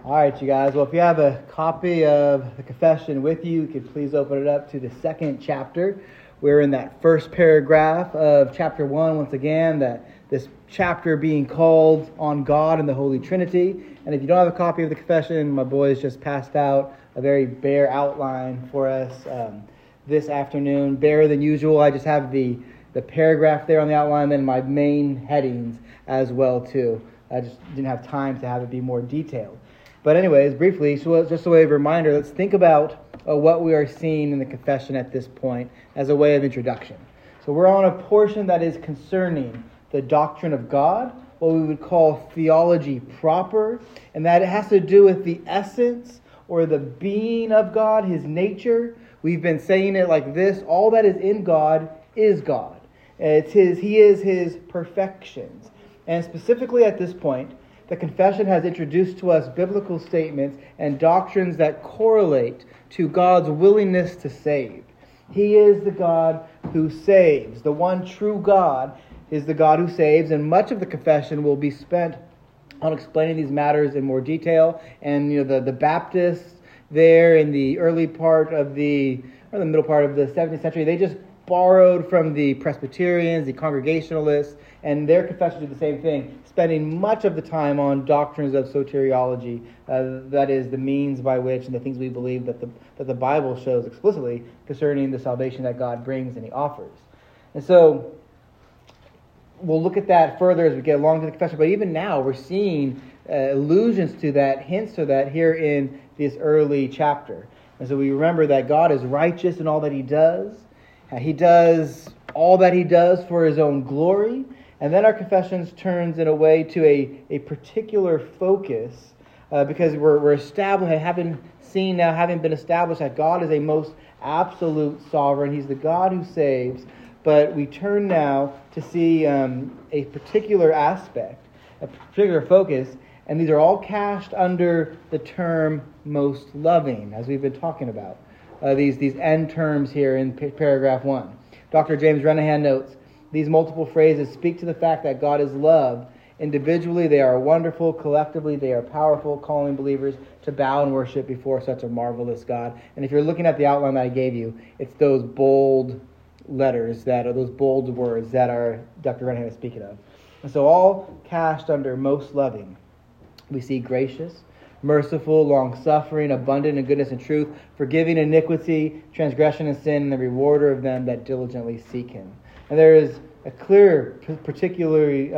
All right, you guys. Well, if you have a copy of the confession with you, you could please open it up to the second chapter. We're in that first paragraph of chapter 1, once again, that this chapter being called On God and the Holy Trinity. And if you don't have a copy of the confession, my boys just passed out a very bare outline for us this afternoon. Barer than usual. I just have the paragraph there on the outline, then my main headings as well, too. I just didn't have time to have it be more detailed. But anyways, briefly, so just a way of reminder, let's think about what we are seeing in the confession at this point as a way of introduction. So we're on a portion that is concerning the doctrine of God, what we would call theology proper, and that it has to do with the essence or the being of God, His nature. We've been saying it like this: all that is in God is God. He is His perfections. And specifically at this point, the confession has introduced to us biblical statements and doctrines that correlate to God's willingness to save. He is the God who saves. The one true God is the God who saves, and much of the confession will be spent on explaining these matters in more detail. And the Baptists there in the early part of the middle part of the 17th century, they just borrowed from the Presbyterians, the Congregationalists, and their confession did the same thing, spending much of the time on doctrines of soteriology, that is, the means by which and the things we believe that the Bible shows explicitly concerning the salvation that God brings and He offers. And so we'll look at that further as we get along to the confession, but even now we're seeing allusions to that, hints to that here in this early chapter. And so we remember that God is righteous in all that He does. He does all that He does for His own glory. And then our confessions turns in a way to a particular focus because we're established, having been established that God is a most absolute sovereign. He's the God who saves. But we turn now to see a particular aspect, a particular focus, and these are all cast under the term most loving, as we've been talking about. These end terms here in paragraph 1. Dr. James Renahan notes, these multiple phrases speak to the fact that God is love. Individually, they are wonderful. Collectively, they are powerful, calling believers to bow and worship before such a marvelous God. And if you're looking at the outline that I gave you, it's those bold letters, those bold words that are Dr. Renahan is speaking of. And so all cast under most loving. We see gracious, merciful, long-suffering, abundant in goodness and truth, forgiving iniquity, transgression and sin, and the rewarder of them that diligently seek Him. And there is a clearly a particularly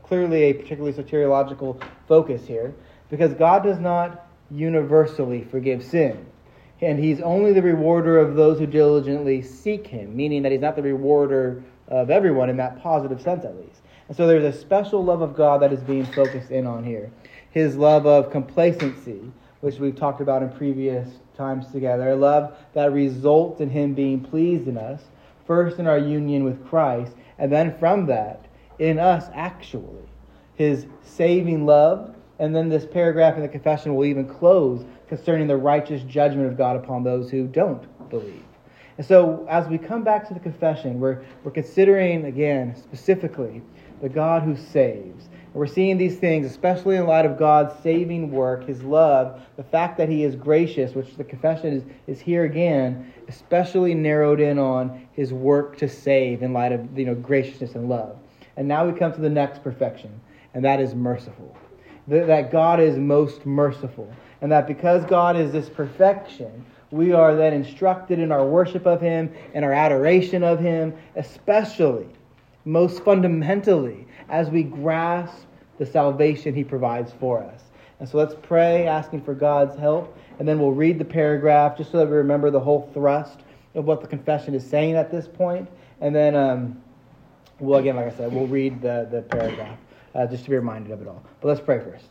soteriological focus here, because God does not universally forgive sin. And He's only the rewarder of those who diligently seek Him, meaning that He's not the rewarder of everyone in that positive sense, at least. And so there's a special love of God that is being focused in on here. His love of complacency, which we've talked about in previous times together. A love that results in Him being pleased in us, first in our union with Christ, and then from that, in us actually. His saving love, and then this paragraph in the confession will even close concerning the righteous judgment of God upon those who don't believe. And so as we come back to the confession, we're considering, again, specifically, the God who saves. And we're seeing these things, especially in light of God's saving work, His love, the fact that He is gracious, which the confession is here again, especially narrowed in on His work to save in light of graciousness and love. And now we come to the next perfection, and that is merciful. That God is most merciful. And that because God is this perfection, we are then instructed in our worship of Him and our adoration of Him, especially, most fundamentally, as we grasp the salvation He provides for us. And so let's pray, asking for God's help, and then we'll read the paragraph just so that we remember the whole thrust of what the confession is saying at this point. And then, like I said, we'll read the paragraph just to be reminded of it all. But let's pray first.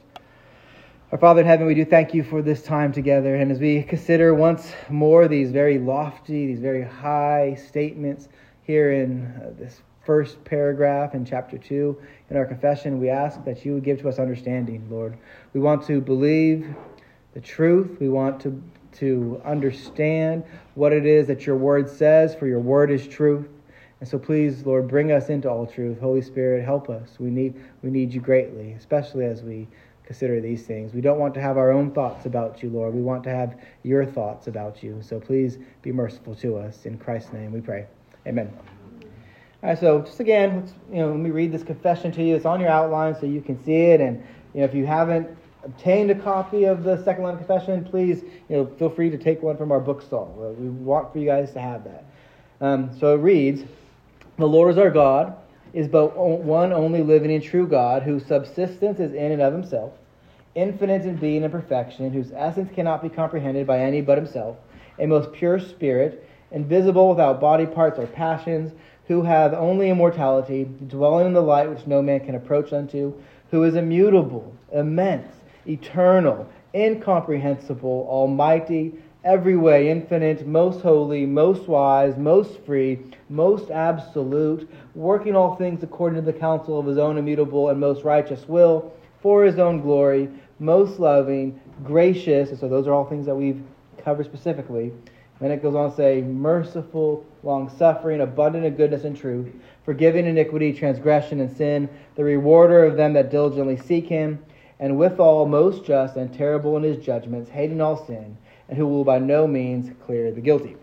Our Father in heaven, we do thank You for this time together. And as we consider once more these very lofty, these very high statements here in this first paragraph in chapter 2 in our confession, we ask that You would give to us understanding, Lord. We want to believe the truth. We want to understand what it is that Your word says, for Your word is truth. And so please, Lord, bring us into all truth. Holy Spirit, help us. We need You greatly, especially as we consider these things. We don't want to have our own thoughts about you, Lord. We want to have your thoughts about you. So please be merciful to us. In Christ's name we pray. Amen. All right, so just again, let me read this confession to you. It's on your outline so you can see it. And if you haven't obtained a copy of the Second London Confession, please feel free to take one from our bookstall. We want for you guys to have that. So it reads, "The Lord is our God, is but one only living and true God, whose subsistence is in and of himself, infinite in being and perfection, whose essence cannot be comprehended by any but himself, a most pure spirit, invisible, without body parts or passions, who hath only immortality, dwelling in the light which no man can approach unto, who is immutable, immense, eternal, incomprehensible, almighty, every way infinite, most holy, most wise, most free, most absolute, working all things according to the counsel of his own immutable and most righteous will, for his own glory, most loving, gracious," and so those are all things that we've covered specifically. Then it goes on to say, "merciful, long-suffering, abundant in goodness and truth, forgiving iniquity, transgression, and sin, the rewarder of them that diligently seek him, and withal most just and terrible in his judgments, hating all sin, and who will by no means clear the guilty."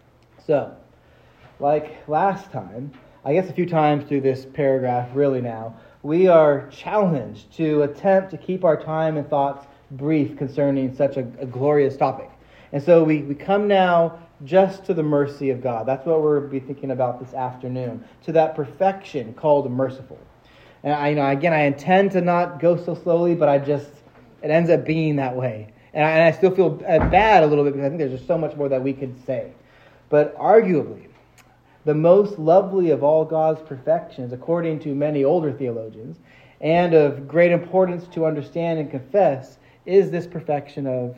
So, like last time, I guess a few times through this paragraph really now, we are challenged to attempt to keep our time and thoughts brief concerning such a glorious topic. And so we come now just to the mercy of God. That's what we'll be thinking about this afternoon, to that perfection called merciful. And I intend to not go so slowly, but it ends up being that way. And I still feel bad a little bit because I think there's just so much more that we could say. But arguably, the most lovely of all God's perfections, according to many older theologians, and of great importance to understand and confess, is this perfection of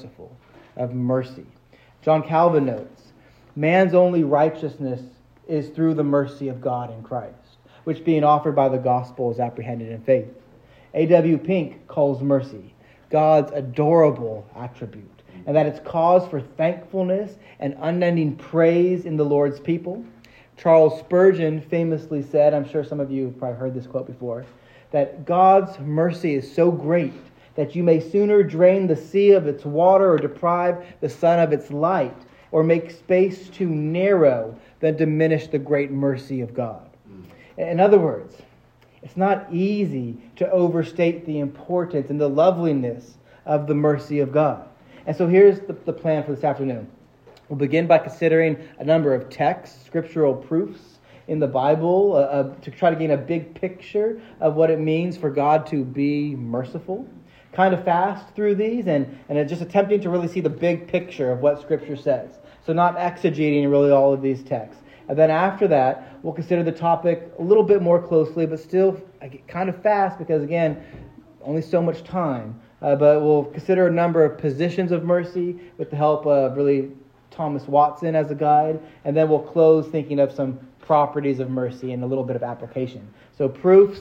mercy. John Calvin notes, "Man's only righteousness is through the mercy of God in Christ, which being offered by the gospel is apprehended in faith." A.W. Pink calls mercy God's adorable attribute, and that it's cause for thankfulness and unending praise in the Lord's people. Charles Spurgeon famously said, I'm sure some of you have probably heard this quote before, that God's mercy is so great that you may sooner drain the sea of its water or deprive the sun of its light or make space too narrow than diminish the great mercy of God. In other words, it's not easy to overstate the importance and the loveliness of the mercy of God. And so here's the plan for this afternoon. We'll begin by considering a number of texts, scriptural proofs in the Bible to try to gain a big picture of what it means for God to be merciful. Kind of fast through these and just attempting to really see the big picture of what Scripture says. So not exegeting really all of these texts. And then after that, we'll consider the topic a little bit more closely, but still kind of fast because, again, only so much time. But we'll consider a number of positions of mercy with the help of really Thomas Watson as a guide. And then we'll close thinking of some properties of mercy and a little bit of application. So proofs,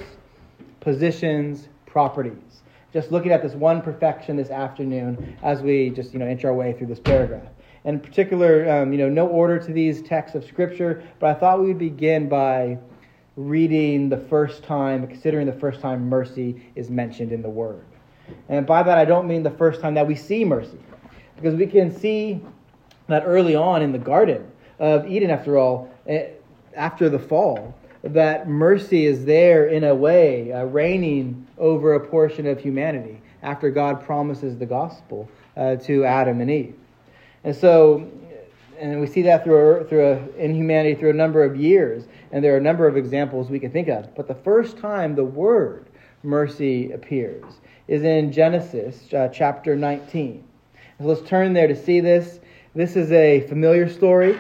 positions, properties. Just looking at this one perfection this afternoon as we just, inch our way through this paragraph. In particular, no order to these texts of Scripture, but I thought we would begin by reading considering the first time mercy is mentioned in the Word. And by that, I don't mean the first time that we see mercy, because we can see that early on in the Garden of Eden, after all, after the fall, that mercy is there in a way, reigning over a portion of humanity after God promises the gospel to Adam and Eve. And so, we see that in humanity through a number of years, and there are a number of examples we can think of. But the first time the word mercy appears is in Genesis chapter 19. So let's turn there to see this. This is a familiar story,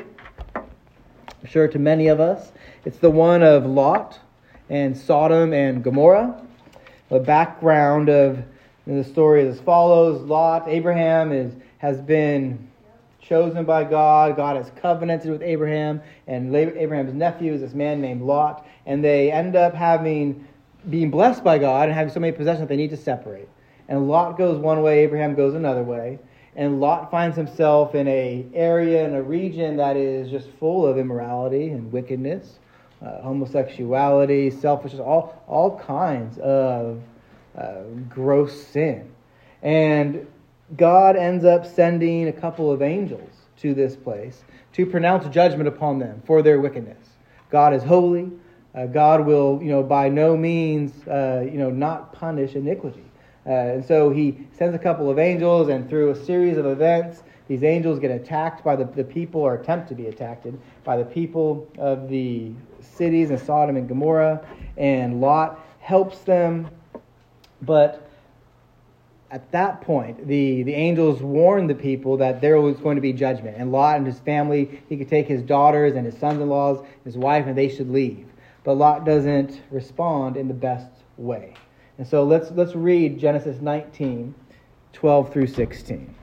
I'm sure to many of us. It's the one of Lot and Sodom and Gomorrah. The background of the story is as follows. Abraham has been chosen by God. God has covenanted with Abraham, and Abraham's nephew is this man named Lot, and they end up being blessed by God and having so many possessions that they need to separate. And Lot goes one way, Abraham goes another way, and Lot finds himself in a region that is just full of immorality and wickedness, homosexuality, selfishness, all kinds of gross sin. And God ends up sending a couple of angels to this place to pronounce judgment upon them for their wickedness. God is holy. God will, by no means, not punish iniquity. And so he sends a couple of angels, and through a series of events, these angels get attacked by the people, or attempt to be attacked by the people of the cities of Sodom and Gomorrah, and Lot helps them. But at that point, the angels warn the people that there was going to be judgment. And Lot and his family, he could take his daughters and his sons-in-laws, his wife, and they should leave. But Lot doesn't respond in the best way. And so let's read Genesis 19, 12 through 16.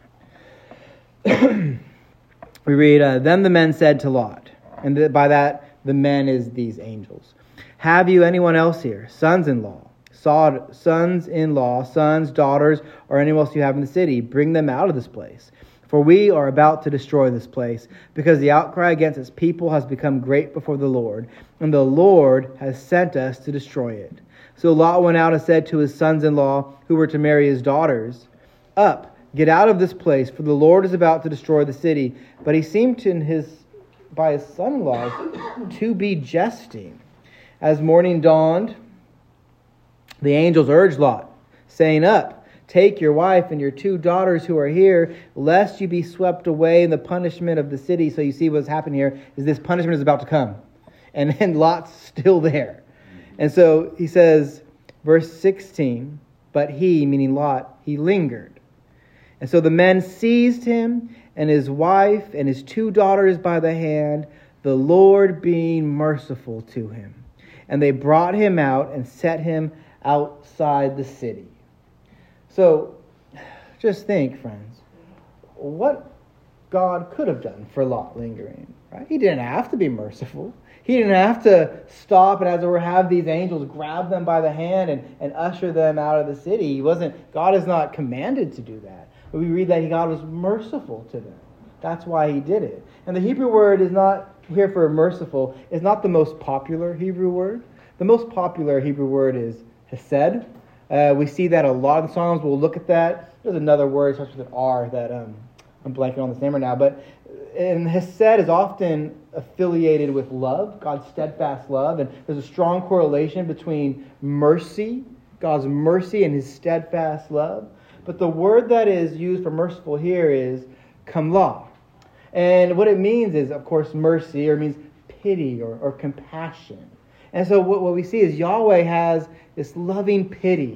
We read, Then the men said to Lot, and by that, the men is these angels, "Have you anyone else here, sons-in-law, sons, daughters, or anyone else you have in the city? Bring them out of this place. For we are about to destroy this place, because the outcry against its people has become great before the Lord, and the Lord has sent us to destroy it." So Lot went out and said to his sons-in-law, who were to marry his daughters, "Up, get out of this place, for the Lord is about to destroy the city." But he seemed by his son-in-laws to be jesting. As morning dawned, the angels urged Lot, saying, "Up, take your wife and your 2 daughters who are here, lest you be swept away in the punishment of the city." So you see what's happening here is this punishment is about to come. And Lot's still there. And so he says, verse 16, "But he," meaning Lot, "he lingered. And so the men seized him and his wife and his 2 daughters by the hand, the Lord being merciful to him. And they brought him out and set him outside the city." So just think, friends, what God could have done for Lot lingering, right? He didn't have to be merciful. He didn't have to stop and, as it were, have these angels grab them by the hand and usher them out of the city. God is not commanded to do that. But we read that God was merciful to them. That's why he did it. And the Hebrew word is not here for merciful, is not the most popular Hebrew word. The most popular Hebrew word is hesed. We see that a lot of the Psalms. We'll look at that. There's another word, starts with an R, that I'm blanking on this name right now. But hesed is often affiliated with love, God's steadfast love. And there's a strong correlation between mercy, God's mercy, and his steadfast love. But the word that is used for merciful here is kamlah. And what it means is, of course, mercy, or it means pity or compassion. And so what we see is Yahweh has this loving pity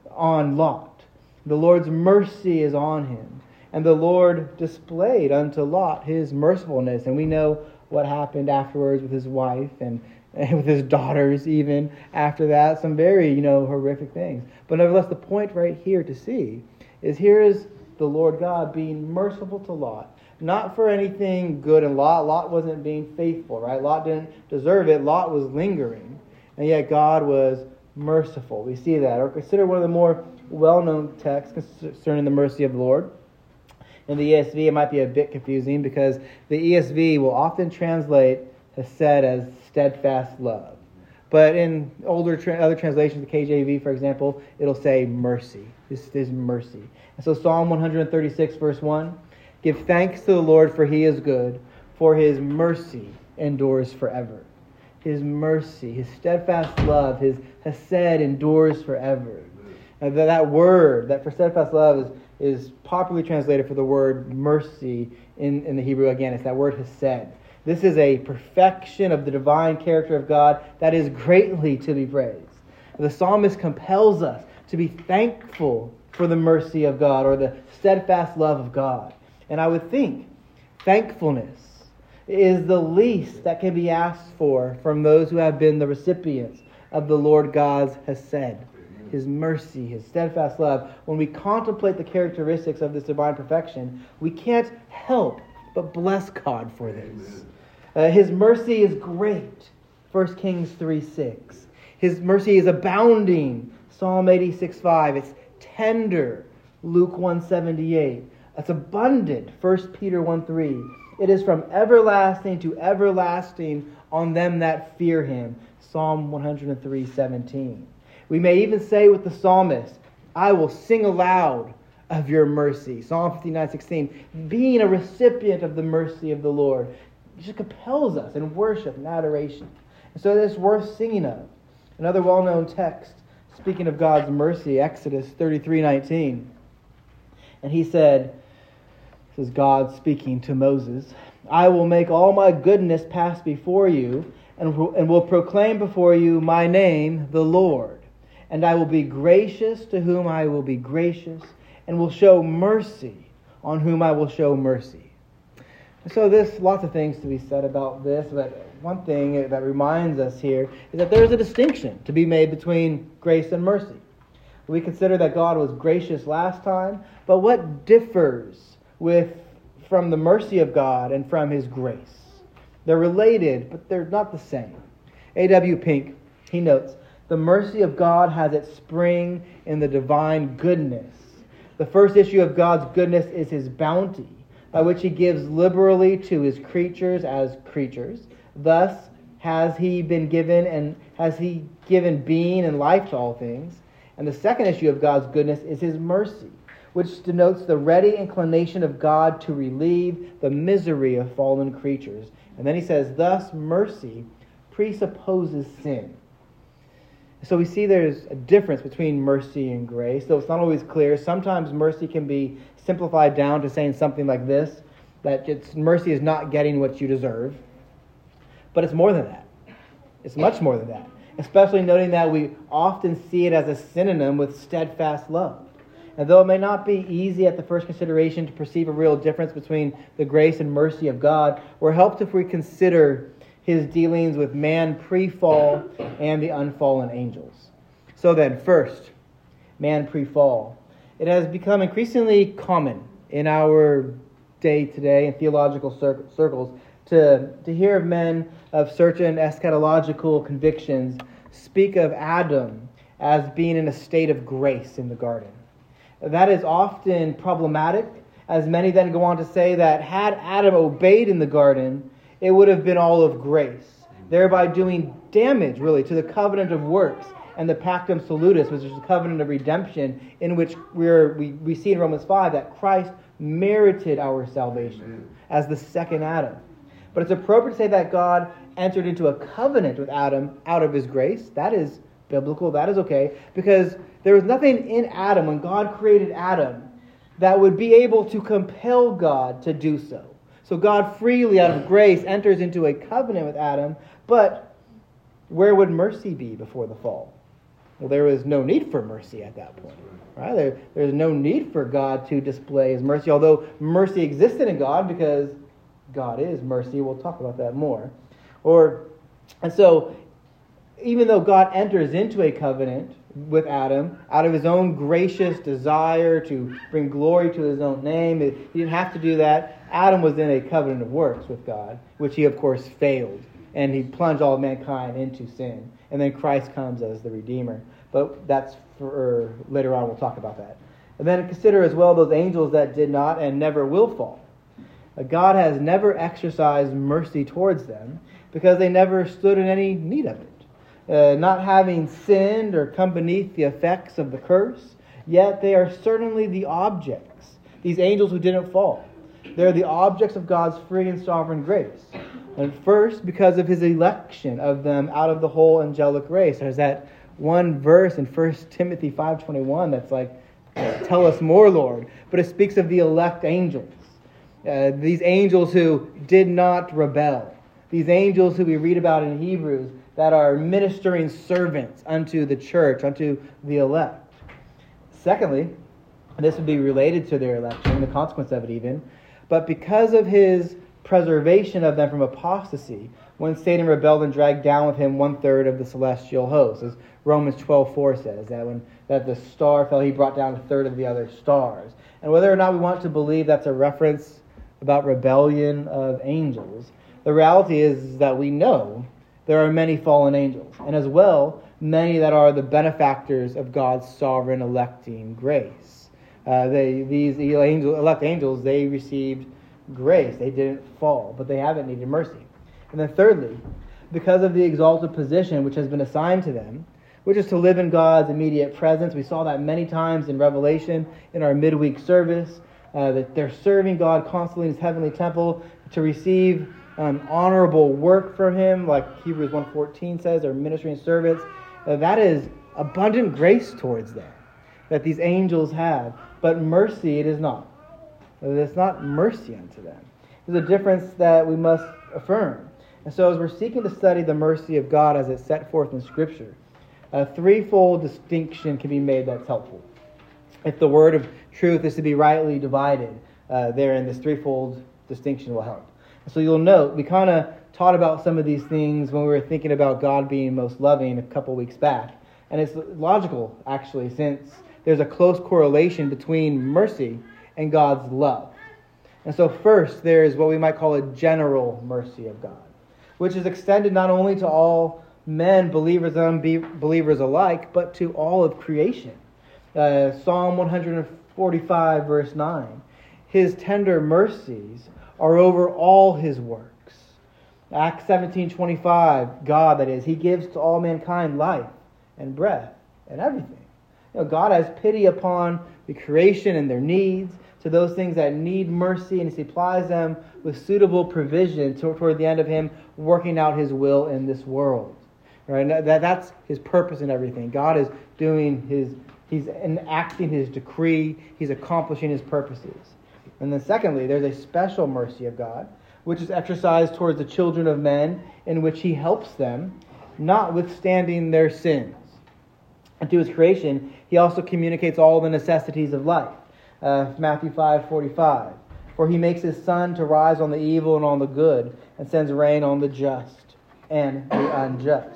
on Lot. The Lord's mercy is on him. And the Lord displayed unto Lot his mercifulness. And we know what happened afterwards with his wife and with his daughters even after that. Some very, horrific things. But nevertheless, the point right here to see is here is the Lord God being merciful to Lot. Not for anything good in Lot. Lot wasn't being faithful, right? Lot didn't deserve it. Lot was lingering. And yet God was merciful. We see that. Or consider one of the more well-known texts concerning the mercy of the Lord. In the ESV, it might be a bit confusing because the ESV will often translate hesed as steadfast love. But in other translations, the KJV, for example, it'll say mercy. This is mercy. And so Psalm 136, verse 1, "Give thanks to the Lord, for he is good, for his mercy endures forever." His mercy, his steadfast love, his hesed endures forever. And that word, that for steadfast love, is popularly translated for the word mercy in the Hebrew. Again, it's that word hesed. This is a perfection of the divine character of God that is greatly to be praised. The psalmist compels us to be thankful for the mercy of God or the steadfast love of God. And I would think thankfulness is the least that can be asked for from those who have been the recipients of the Lord God's hesed, his mercy, his steadfast love. When we contemplate the characteristics of this divine perfection, we can't help but bless God for this. His mercy is great, 1 Kings 3:6. His mercy is abounding, Psalm 86:5. It's tender, Luke 1:78. It's abundant, 1 Peter 1:3. It is from everlasting to everlasting on them that fear him, Psalm 103:17. We may even say with the psalmist, I will sing aloud of your mercy. Psalm 59:16. Being a recipient of the mercy of the Lord just compels us in worship and adoration. And so it's worth singing of. Another well-known text, speaking of God's mercy, Exodus 33:19. And he said, this is God speaking to Moses, I will make all my goodness pass before you, and will proclaim before you my name, the Lord. And I will be gracious to whom I will be gracious, and will show mercy on whom I will show mercy. And so there's lots of things to be said about this, but one thing that reminds us here is that there is a distinction to be made between grace and mercy. We consider that God was gracious last time, but what differs from the mercy of God and from His grace? They're related, but they're not the same. A.W. Pink, he notes, the mercy of God has its spring in the divine goodness. The first issue of God's goodness is His bounty, by which He gives liberally to His creatures as creatures. Thus has He given being and life to all things. And the second issue of God's goodness is His mercy, which denotes the ready inclination of God to relieve the misery of fallen creatures. And then he says, thus mercy presupposes sin. So we see there's a difference between mercy and grace, though it's not always clear. Sometimes mercy can be simplified down to saying something like this, that mercy is not getting what you deserve. But it's more than that. It's much more than that. Especially noting that we often see it as a synonym with steadfast love. And though it may not be easy at the first consideration to perceive a real difference between the grace and mercy of God, we're helped if we consider His dealings with man pre-fall and the unfallen angels. So then, first, man pre-fall. It has become increasingly common in our day today in theological circles to hear of men of certain eschatological convictions speak of Adam as being in a state of grace in the garden. That is often problematic, as many then go on to say that had Adam obeyed in the garden, it would have been all of grace, thereby doing damage, really, to the covenant of works and the Pactum Salutis, which is the covenant of redemption, in which we see in Romans 5 that Christ merited our salvation as the second Adam. But it's appropriate to say that God entered into a covenant with Adam out of His grace. That is biblical, that is okay, because there was nothing in Adam, when God created Adam, that would be able to compel God to do so. So God freely, out of grace, enters into a covenant with Adam, but where would mercy be before the fall? Well, there was no need for mercy at that point. Right? There's no need for God to display His mercy, although mercy existed in God because God is mercy. We'll talk about that more. And so, even though God enters into a covenant with Adam out of His own gracious desire to bring glory to His own name, He didn't have to do that. Adam was in a covenant of works with God, which he, of course, failed. And he plunged all of mankind into sin. And then Christ comes as the Redeemer. But that's for later on. We'll talk about that. And then consider as well those angels that did not and never will fall. God has never exercised mercy towards them because they never stood in any need of it. Not having sinned or come beneath the effects of the curse, yet they are certainly the objects, these angels who didn't fall. They're the objects of God's free and sovereign grace. And first, because of His election of them out of the whole angelic race. There's that one verse in 1 Timothy 5:21 that's like, tell us more, Lord. But it speaks of the elect angels. These angels who did not rebel. These angels who we read about in Hebrews that are ministering servants unto the church, unto the elect. Secondly, this would be related to their election, the consequence of it even, but because of His preservation of them from apostasy, when Satan rebelled and dragged down with him 1/3 of the celestial host, as Romans 12:4 says, that the star fell, He brought down 1/3 of the other stars. And whether or not we want to believe that's a reference about rebellion of angels, the reality is that we know there are many fallen angels, and as well, many that are the benefactors of God's sovereign electing grace. These elect angels, they received grace. They didn't fall, but they haven't needed mercy. And then thirdly, because of the exalted position which has been assigned to them, which is to live in God's immediate presence. We saw that many times in Revelation in our midweek service, that they're serving God constantly in His heavenly temple to receive honorable work from Him, like Hebrews 1:14 says, their ministry and service. That is abundant grace towards them that these angels have, but mercy it is not. It's not mercy unto them. There's a difference that we must affirm. And so as we're seeking to study the mercy of God as it's set forth in Scripture, a threefold distinction can be made that's helpful. If the word of truth is to be rightly divided, therein this threefold distinction will help. So you'll note, we kind of taught about some of these things when we were thinking about God being most loving a couple weeks back. And it's logical, actually, since there's a close correlation between mercy and God's love. And so first, there's what we might call a general mercy of God, which is extended not only to all men, believers and unbelievers alike, but to all of creation. Psalm 145, verse 9. His tender mercies are over all His works. Acts 17:25, God, that is, He gives to all mankind life and breath and everything. God has pity upon the creation and their needs, to those things that need mercy, and He supplies them with suitable provision toward the end of Him working out His will in this world. Right? That's His purpose in everything. God is doing He's enacting His decree. He's accomplishing His purposes. And then secondly, there's a special mercy of God, which is exercised towards the children of men, in which He helps them, notwithstanding their sins. And to His creation, He also communicates all the necessities of life. Matthew 5:45. For He makes His sun to rise on the evil and on the good, and sends rain on the just and the unjust.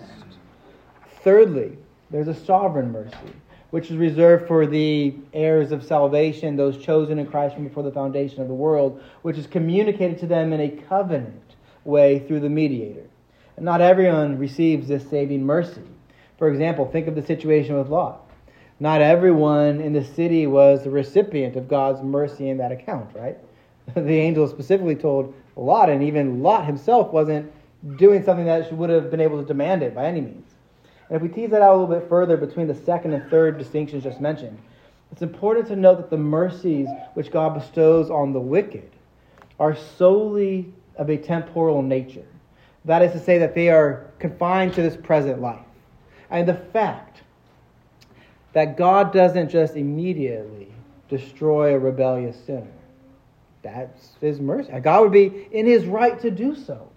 Thirdly, there's a sovereign mercy, which is reserved for the heirs of salvation, those chosen in Christ from before the foundation of the world, which is communicated to them in a covenant way through the mediator. And not everyone receives this saving mercy. For example, think of the situation with Lot. Not everyone in the city was the recipient of God's mercy in that account, right? The angel specifically told Lot, and even Lot himself wasn't doing something that would have been able to demand it by any means. And if we tease that out a little bit further between the second and third distinctions just mentioned, it's important to note that the mercies which God bestows on the wicked are solely of a temporal nature. That is to say that they are confined to this present life. And the fact that God doesn't just immediately destroy a rebellious sinner, that's His mercy. God would be in His right to do so.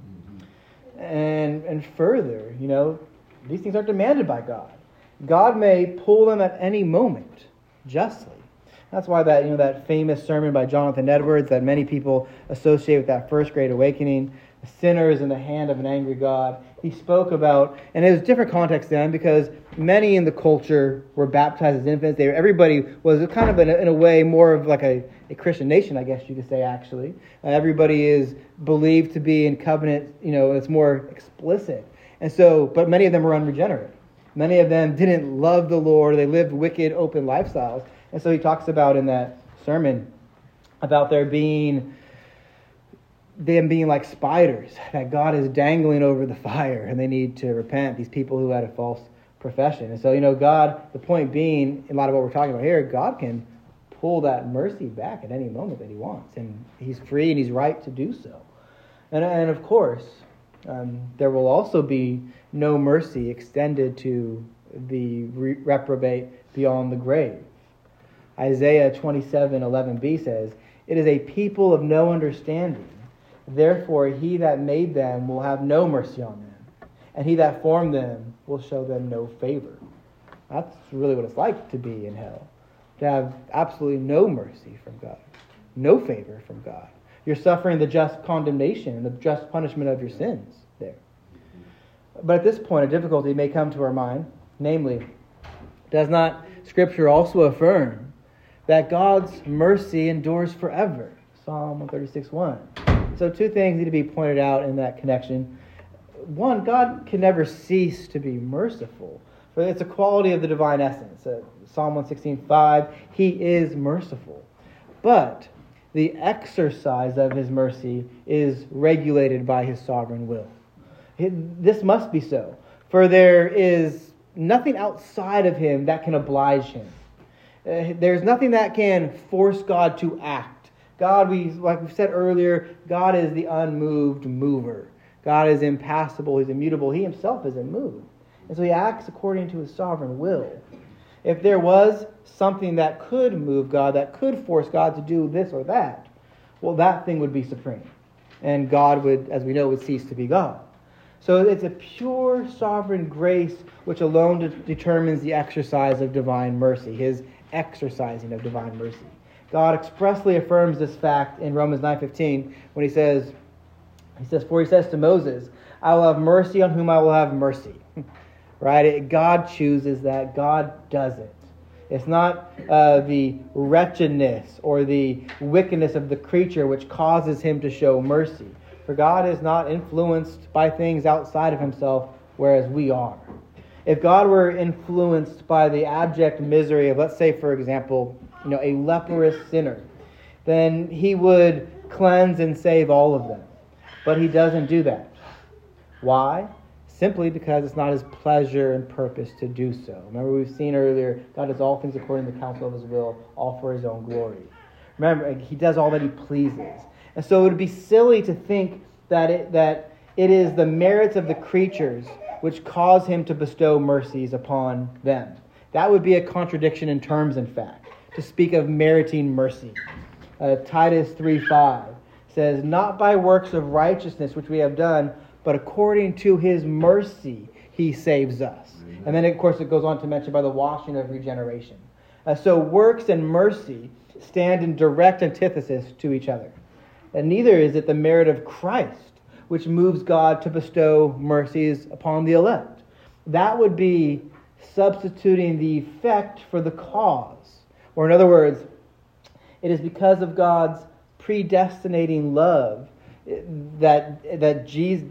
And further, these things aren't demanded by God. God may pull them at any moment, justly. That's why that famous sermon by Jonathan Edwards that many people associate with that first Great Awakening, the sinner is in the hand of an angry God. He spoke about, and it was a different context then because many in the culture were baptized as infants. Everybody was kind of in a way more of like a Christian nation, I guess you could say, actually. Everybody is believed to be in covenant, it's more explicit. And so, but many of them were unregenerate. Many of them didn't love the Lord. They lived wicked, open lifestyles. And so he talks about in that sermon about them being like spiders that God is dangling over the fire and they need to repent, these people who had a false profession. And so, God, the point being, in a lot of what we're talking about here, God can pull that mercy back at any moment that He wants. And He's free and He's right to do so. And of course, there will also be no mercy extended to the reprobate beyond the grave. Isaiah 27:11b says, "It is a people of no understanding. Therefore he that made them will have no mercy on them, and he that formed them will show them no favor." That's really what it's like to be in hell. To have absolutely no mercy from God. No favor from God. You're suffering the just condemnation and the just punishment of your sins there. But at this point, a difficulty may come to our mind. Namely, does not Scripture also affirm that God's mercy endures forever? Psalm 136:1. So two things need to be pointed out in that connection. One, God can never cease to be merciful. For it's a quality of the divine essence. Psalm 116:5, He is merciful. But the exercise of His mercy is regulated by His sovereign will. This must be so. For there is nothing outside of him that can oblige him. There's nothing that can force God to act. God, like we said earlier, God is the unmoved mover. God is impassible. He's immutable. He himself is immoved. And so he acts according to his sovereign will. If there was something that could move God, that could force God to do this or that, well, that thing would be supreme. And God would, as we know, would cease to be God. So it's a pure sovereign grace which alone determines the exercise of divine mercy, his exercising of divine mercy. God expressly affirms this fact in Romans 9:15 when he says, for he says to Moses, I will have mercy on whom I will have mercy. Right? God chooses that. God does it. It's not the wretchedness or the wickedness of the creature which causes him to show mercy. For God is not influenced by things outside of himself, whereas we are. If God were influenced by the abject misery of, let's say, for example, a leprous sinner, then he would cleanse and save all of them. But he doesn't do that. Why? Simply because it's not his pleasure and purpose to do so. Remember, we've seen earlier, God does all things according to the counsel of his will, all for his own glory. Remember, he does all that he pleases. And so it would be silly to think that it is the merits of the creatures which cause him to bestow mercies upon them. That would be a contradiction in terms, in fact, to speak of meriting mercy. Titus 3:5 says, not by works of righteousness which we have done, but according to his mercy he saves us. And then, of course, it goes on to mention by the washing of regeneration. So works and mercy stand in direct antithesis to each other. And neither is it the merit of Christ which moves God to bestow mercies upon the elect. That would be substituting the effect for the cause. Or in other words, it is because of God's predestinating love that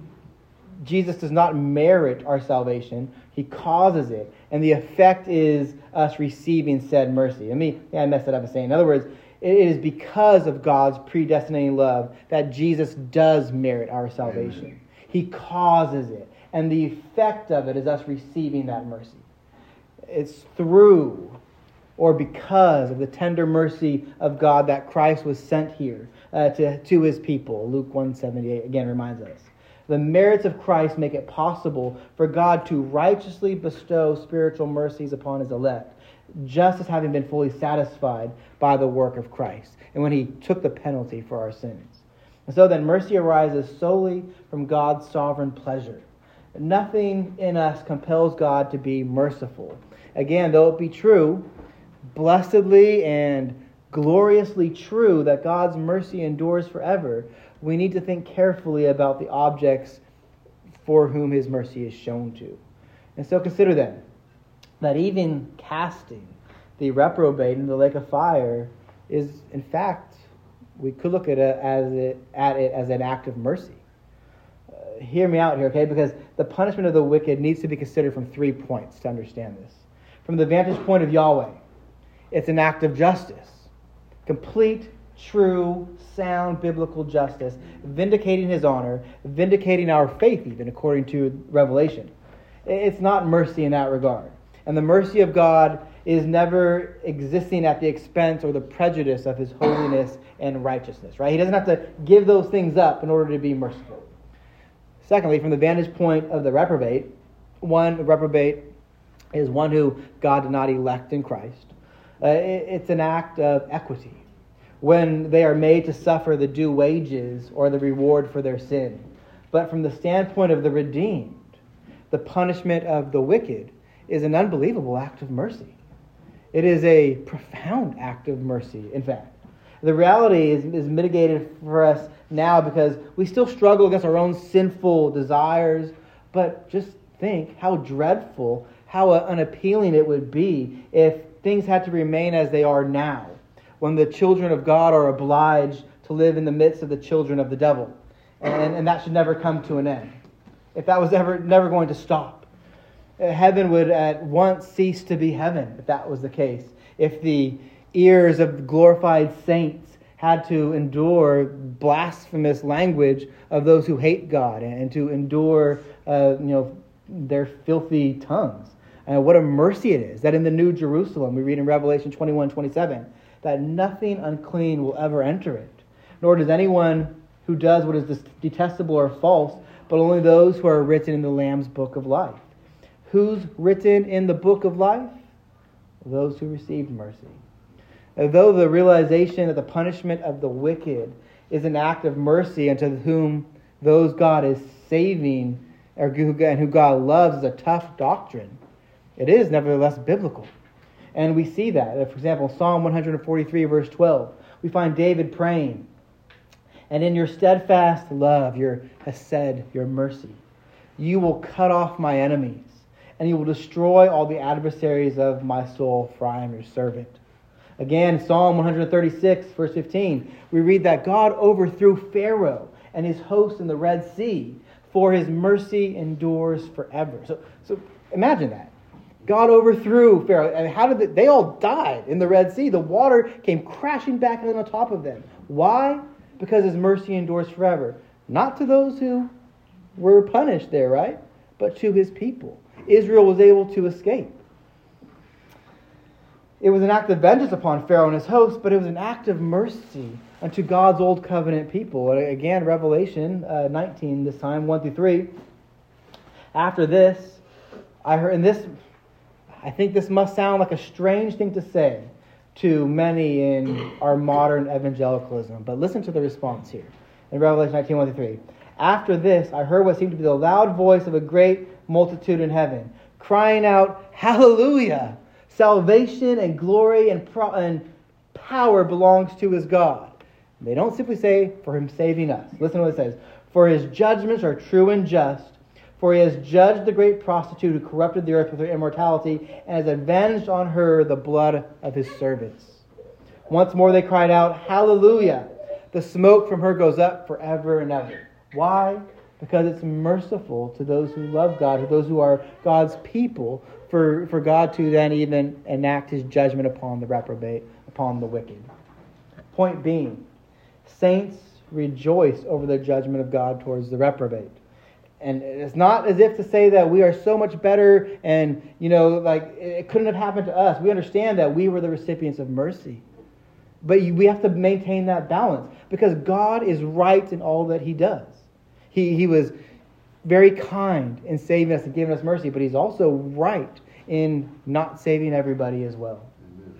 Jesus does not merit our salvation. He causes it. And the effect is us receiving said mercy. I messed it up by saying. In other words, it is because of God's predestinating love that Jesus does merit our salvation. Amen. He causes it. And the effect of it is us receiving that mercy. It's through or because of the tender mercy of God that Christ was sent here to his people. Luke 1:78 again reminds us. The merits of Christ make it possible for God to righteously bestow spiritual mercies upon his elect, just as having been fully satisfied by the work of Christ and when he took the penalty for our sins. And so then mercy arises solely from God's sovereign pleasure. Nothing in us compels God to be merciful. Again, though it be true, blessedly and gloriously true that God's mercy endures forever, we need to think carefully about the objects for whom his mercy is shown to. And so consider then that even casting the reprobate into the lake of fire is, in fact, we could look at it as an act of mercy. Hear me out here, okay? Because the punishment of the wicked needs to be considered from 3 points to understand this. From the vantage point of Yahweh, it's an act of justice. Complete, true, sound biblical justice, vindicating his honor, vindicating our faith even, according to Revelation. It's not mercy in that regard. And the mercy of God is never existing at the expense or the prejudice of his holiness and righteousness, right? He doesn't have to give those things up in order to be merciful. Secondly, from the vantage point of the reprobate, reprobate is one who God did not elect in Christ. It's an act of equity when they are made to suffer the due wages or the reward for their sin. But from the standpoint of the redeemed, the punishment of the wicked is an unbelievable act of mercy. It is a profound act of mercy, in fact. The reality is mitigated for us now because we still struggle against our own sinful desires, but just think how dreadful, how unappealing it would be if things had to remain as they are now, when the children of God are obliged to live in the midst of the children of the devil. And that should never come to an end. If that was never going to stop. Heaven would at once cease to be heaven, if that was the case. If the ears of glorified saints had to endure blasphemous language of those who hate God and to endure their filthy tongues. And what a mercy it is that in the New Jerusalem, we read in Revelation 21:27, that nothing unclean will ever enter it, nor does anyone who does what is detestable or false, but only those who are written in the Lamb's book of life. Who's written in the book of life? Those who received mercy. Though the realization that the punishment of the wicked is an act of mercy unto whom those God is saving and who God loves is a tough doctrine, it is nevertheless biblical. And we see that. For example, Psalm 143 verse 12, we find David praying, and in your steadfast love, your hesed, your mercy, you will cut off my enemies, and you will destroy all the adversaries of my soul, for I am your servant. Again, Psalm 136, verse 15, we read that God overthrew Pharaoh and his host in the Red Sea, for his mercy endures forever. So imagine that. God overthrew Pharaoh. And how did they all died in the Red Sea? The water came crashing back on top of them. Why? Because his mercy endures forever. Not to those who were punished there, right? But to his people. Israel was able to escape. It was an act of vengeance upon Pharaoh and his host, but it was an act of mercy unto God's old covenant people. Again, Revelation 19, this time, 1-3. After this, I heard, and this, I think this must sound like a strange thing to say to many in our modern evangelicalism, but listen to the response here. In Revelation 19, 1-3. After this, I heard what seemed to be the loud voice of a great multitude in heaven, crying out, Hallelujah! Salvation and glory and power belongs to his God. They don't simply say, for him saving us. Listen to what it says. For his judgments are true and just, for he has judged the great prostitute who corrupted the earth with her immortality, and has avenged on her the blood of his servants. Once more they cried out, Hallelujah! The smoke from her goes up forever and ever. Why? Because it's merciful to those who love God, to those who are God's people, for God to then even enact his judgment upon the reprobate, upon the wicked. Point being, saints rejoice over the judgment of God towards the reprobate. And it's not as if to say that we are so much better and, like it couldn't have happened to us. We understand that we were the recipients of mercy. But we have to maintain that balance because God is right in all that he does. He was very kind in saving us and giving us mercy, but he's also right in not saving everybody as well. Amen.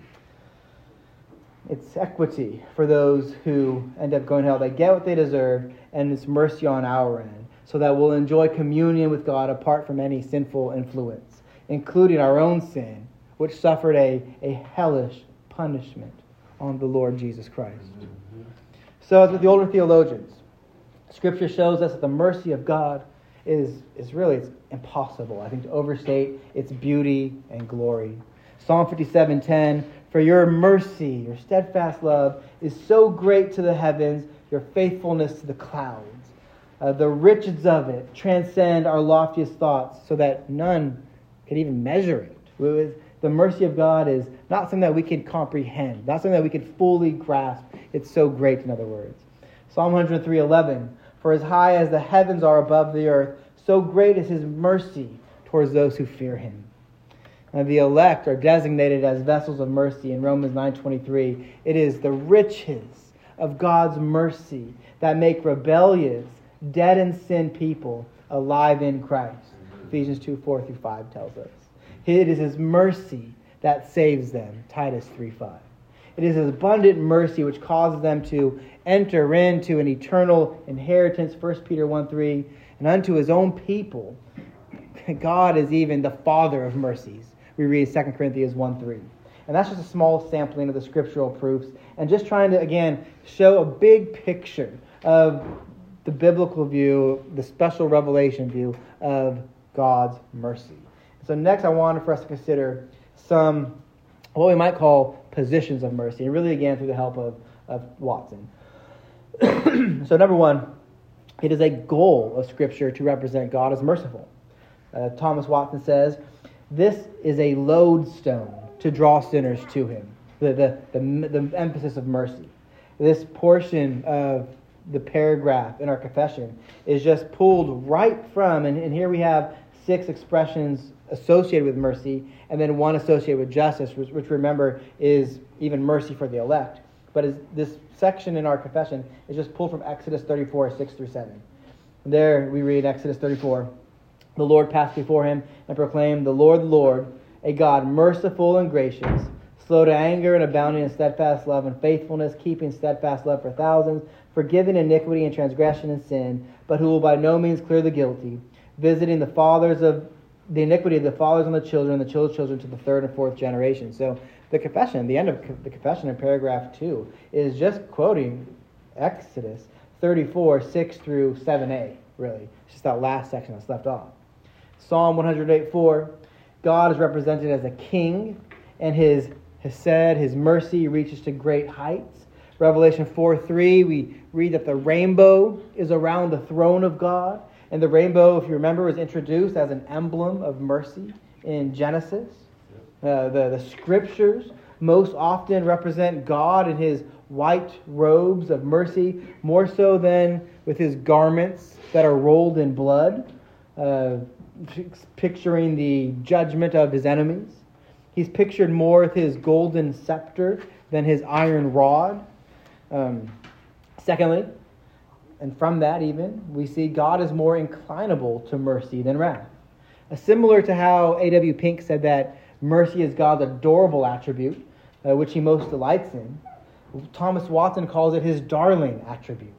It's equity for those who end up going to hell. They get what they deserve, and it's mercy on our end, so that we'll enjoy communion with God apart from any sinful influence, including our own sin, which suffered a hellish punishment on the Lord Jesus Christ. Mm-hmm. So as with the older theologians, Scripture shows us that the mercy of God is really, it's impossible, I think, to overstate its beauty and glory. Psalm 57:10, for your mercy, your steadfast love, is so great to the heavens, your faithfulness to the clouds. The riches of it transcend our loftiest thoughts, so that none can even measure it. The mercy of God is not something that we can comprehend, not something that we can fully grasp. It's so great, in other words. Psalm 103:11, for as high as the heavens are above the earth, so great is his mercy towards those who fear him. And the elect are designated as vessels of mercy in Romans 9:23. It is the riches of God's mercy that make rebellious, dead in sin people alive in Christ. Ephesians 2:4-5 tells us. It is his mercy that saves them. Titus 3:5. It is his abundant mercy which causes them to enter into an eternal inheritance. 1 Peter 1:3. And unto his own people, God is even the Father of mercies. We read 2 Corinthians 1:3. And that's just a small sampling of the scriptural proofs. And just trying to, again, show a big picture of the biblical view, the special revelation view of God's mercy. So next I wanted for us to consider some, what we might call positions of mercy. And really, again, through the help of Watson. So number one, it is a goal of Scripture to represent God as merciful. Thomas Watson says, this is a lodestone to draw sinners to him. The emphasis of mercy. This portion of the paragraph in our confession is just pulled right from, and here we have 6 expressions associated with mercy, and then 1 associated with justice, which remember is even mercy for the elect. But this section in our confession is just pulled from Exodus 34, 6 through 7. There we read Exodus 34. The Lord passed before him and proclaimed, the Lord, a God merciful and gracious, slow to anger and abounding in steadfast love and faithfulness, keeping steadfast love for thousands, forgiving iniquity and transgression and sin, but who will by no means clear the guilty, visiting the iniquity of the fathers on the children, and the children's children to the 3rd and 4th generation. So the confession, the end of the confession in paragraph 2, is just quoting Exodus 34, 6 through 7a, really. It's just that last section that's left off. Psalm 108:4, God is represented as a king, and his hesed, his mercy, reaches to great heights. Revelation 4:3, we read that the rainbow is around the throne of God. And the rainbow, if you remember, was introduced as an emblem of mercy in Genesis. The scriptures most often represent God in his white robes of mercy, more so than with his garments that are rolled in blood, picturing the judgment of his enemies. He's pictured more with his golden scepter than his iron rod. Secondly, and from that even, we see God is more inclinable to mercy than wrath. Similar to how A.W. Pink said that mercy is God's adorable attribute, which he most delights in, Thomas Watson calls it his darling attribute.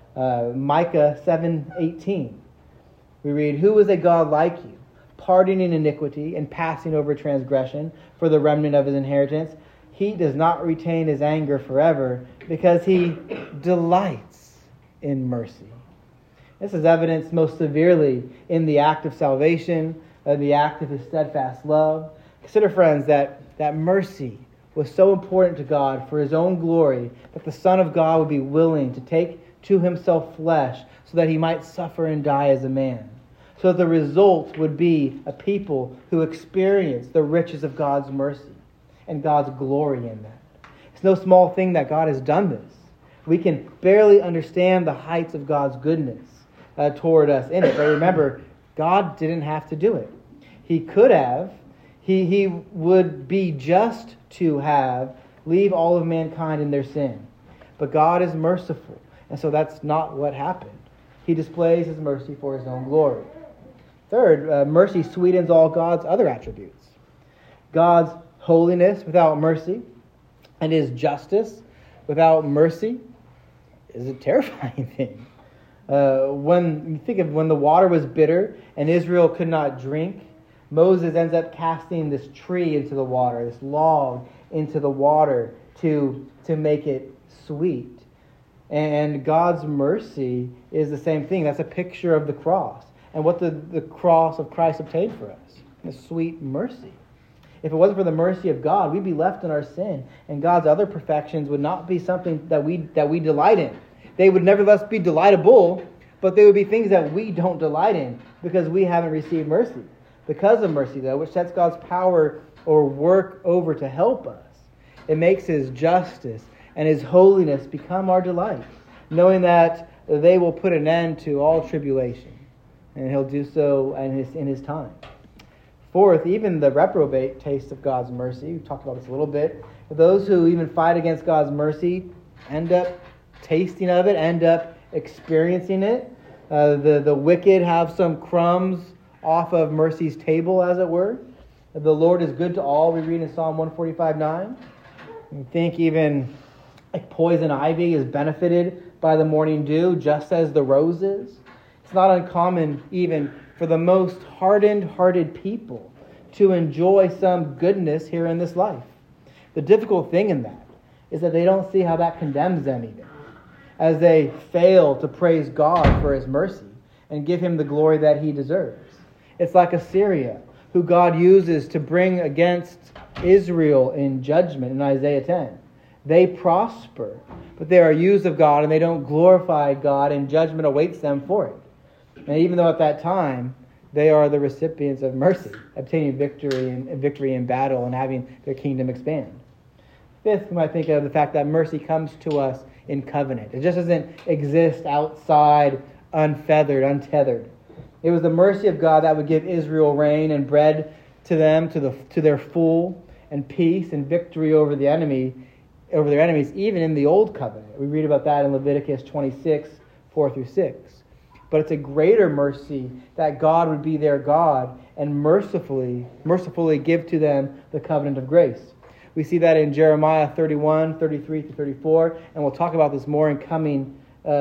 Micah 7:18. We read, who is a God like you, pardoning iniquity and passing over transgression for the remnant of his inheritance? He does not retain his anger forever because he delights in mercy. This is evidenced most severely in the act of salvation, the act of his steadfast love. Consider, friends, that mercy was so important to God for his own glory that the Son of God would be willing to take to himself flesh so that he might suffer and die as a man. So that the result would be a people who experience the riches of God's mercy and God's glory in that. It's no small thing that God has done this. We can barely understand the heights of God's goodness toward us in it. But remember, God didn't have to do it. He could have. He would be just to leave all of mankind in their sin. But God is merciful. And so that's not what happened. He displays his mercy for his own glory. Third, mercy sweetens all God's other attributes. God's holiness without mercy and his justice without mercy is a terrifying thing. When you think of when the water was bitter and Israel could not drink, Moses ends up casting this tree into the water, this log into the water to make it sweet. And God's mercy is the same thing. That's a picture of the cross. And what the cross of Christ obtained for us, the sweet mercy. If it wasn't for the mercy of God, we'd be left in our sin, and God's other perfections would not be something that we delight in. They would nevertheless be delightable, but they would be things that we don't delight in because we haven't received mercy. Because of mercy, though, which sets God's power or work over to help us, it makes his justice and his holiness become our delight, knowing that they will put an end to all tribulation, and he'll do so in his time. Fourth, even the reprobate taste of God's mercy. We talked about this a little bit. Those who even fight against God's mercy end up tasting of it, end up experiencing it. The wicked have some crumbs off of mercy's table, as it were. The Lord is good to all, we read in Psalm 145:9. You think even like poison ivy is benefited by the morning dew, just as the rose is. It's not uncommon even for the most hardened-hearted people to enjoy some goodness here in this life. The difficult thing in that is that they don't see how that condemns them even, as they fail to praise God for his mercy and give him the glory that he deserves. It's like Assyria, who God uses to bring against Israel in judgment in Isaiah 10. They prosper, but they are used of God and they don't glorify God, and judgment awaits them for it. And even though at that time they are the recipients of mercy, obtaining victory in battle and having their kingdom expand. Fifth, we might think of the fact that mercy comes to us in covenant. It just doesn't exist outside, unfeathered, untethered. It was the mercy of God that would give Israel rain and bread to them, to their full, and peace and victory over their enemies, even in the Old Covenant. We read about that in Leviticus 26, 4 through 6. But it's a greater mercy that God would be their God and mercifully give to them the covenant of grace. We see that in Jeremiah 31, 33 to 34, and we'll talk about this more in coming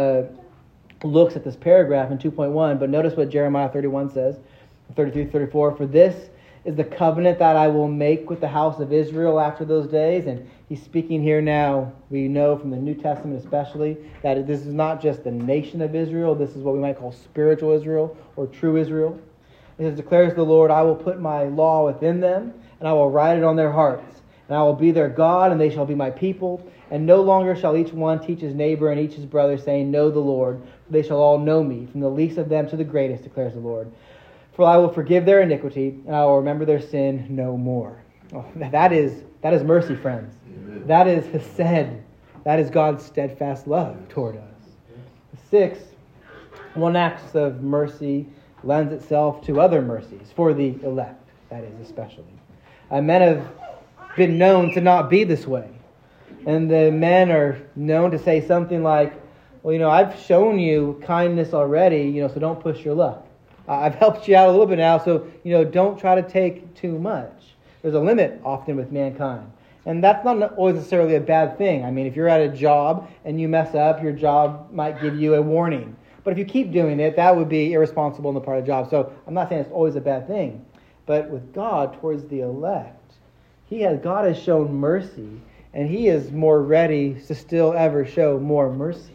looks at this paragraph in 2.1. But notice what Jeremiah 31 says, 33 to 34. For this is the covenant that I will make with the house of Israel after those days. And he's speaking here now, we know from the New Testament especially, that this is not just the nation of Israel. This is what we might call spiritual Israel or true Israel. It says, declares the Lord, I will put my law within them, and I will write it on their hearts. And I will be their God, and they shall be my people. And no longer shall each one teach his neighbor and each his brother, saying, know the Lord. For they shall all know me, from the least of them to the greatest, declares the Lord. For I will forgive their iniquity, and I will remember their sin no more. Oh, that is mercy, friends. Amen. That is Hesed. That is God's steadfast love toward us. 6, one act of mercy lends itself to other mercies, for the elect, that is especially. Men have been known to not be this way. And the men are known to say something like, well, I've shown you kindness already, so don't push your luck. I've helped you out a little bit now, so, don't try to take too much. There's a limit often with mankind. And that's not always necessarily a bad thing. I mean, if you're at a job and you mess up, your job might give you a warning. But if you keep doing it, that would be irresponsible on the part of the job. So I'm not saying it's always a bad thing. But with God, towards the elect, God has shown mercy, and He is more ready to still ever show more mercy.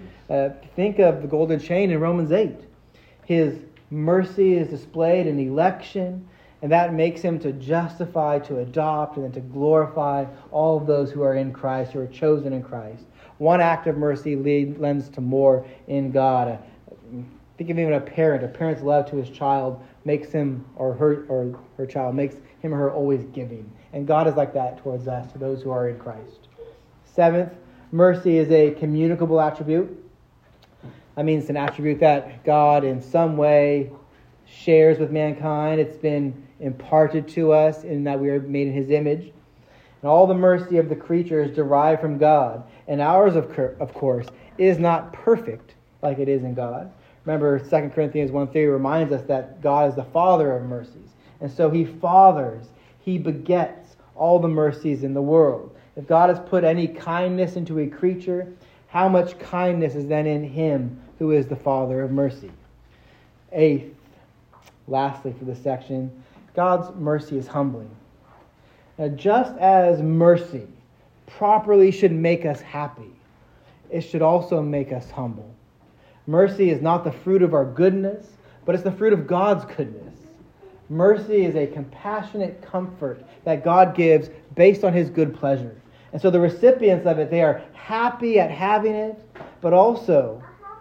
Think of the golden chain in Romans 8. His mercy is displayed in election, and that makes Him to justify, to adopt, and then to glorify all of those who are in Christ, who are chosen in Christ. One act of mercy lends to more in God. Think of even a parent. A parent's love to his child makes him or her child makes him or her always giving. And God is like that towards us, to those who are in Christ. 7th, mercy is a communicable attribute. That means it's an attribute that God in some way shares with mankind. It's been imparted to us in that we are made in His image. And all the mercy of the creature is derived from God. And ours, of course, is not perfect like it is in God. Remember, 2 Corinthians 1:3 reminds us that God is the Father of mercies. And so He fathers, He begets all the mercies in the world. If God has put any kindness into a creature, how much kindness is then in Him who is the Father of mercy? 8th, lastly for this section, God's mercy is humbling. Now, just as mercy properly should make us happy, it should also make us humble. Mercy is not the fruit of our goodness, but it's the fruit of God's goodness. Mercy is a compassionate comfort that God gives based on His good pleasure. And so the recipients of it, they are happy at having it, but also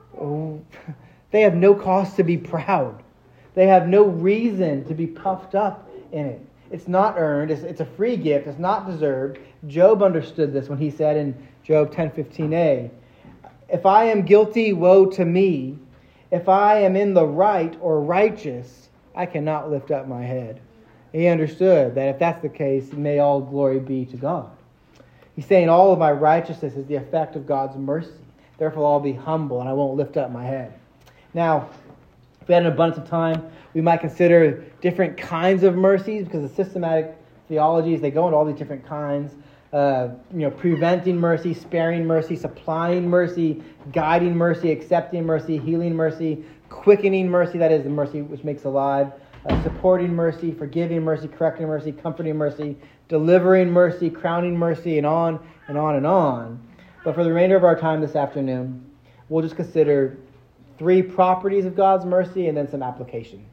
they have no cause to be proud. They have no reason to be puffed up in it. It's not earned. It's a free gift. It's not deserved. Job understood this when he said in Job 10:15a, if I am guilty, woe to me. If I am in the right or righteous, I cannot lift up my head. He understood that if that's the case, may all glory be to God. He's saying all of my righteousness is the effect of God's mercy. Therefore, I'll be humble and I won't lift up my head. Now, if we had an abundance of time, we might consider different kinds of mercies, because the systematic theologies, they go into all these different kinds. Preventing mercy, sparing mercy, supplying mercy, guiding mercy, accepting mercy, healing mercy, quickening mercy, that is the mercy which makes alive, supporting mercy, forgiving mercy, correcting mercy, comforting mercy, delivering mercy, crowning mercy, and on and on and on. But for the remainder of our time this afternoon, we'll just consider 3 properties of God's mercy and then some application.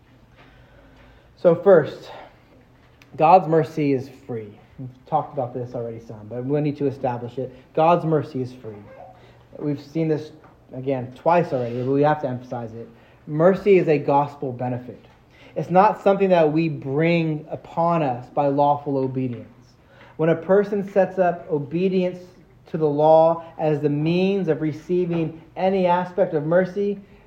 So first, God's mercy is free. We've talked about this already some, but we need to establish it. God's mercy is free. We've seen this, again, twice already, but we have to emphasize it. Mercy is a gospel benefit. It's not something that we bring upon us by lawful obedience. When a person sets up obedience to the law as the means of receiving any aspect of mercy,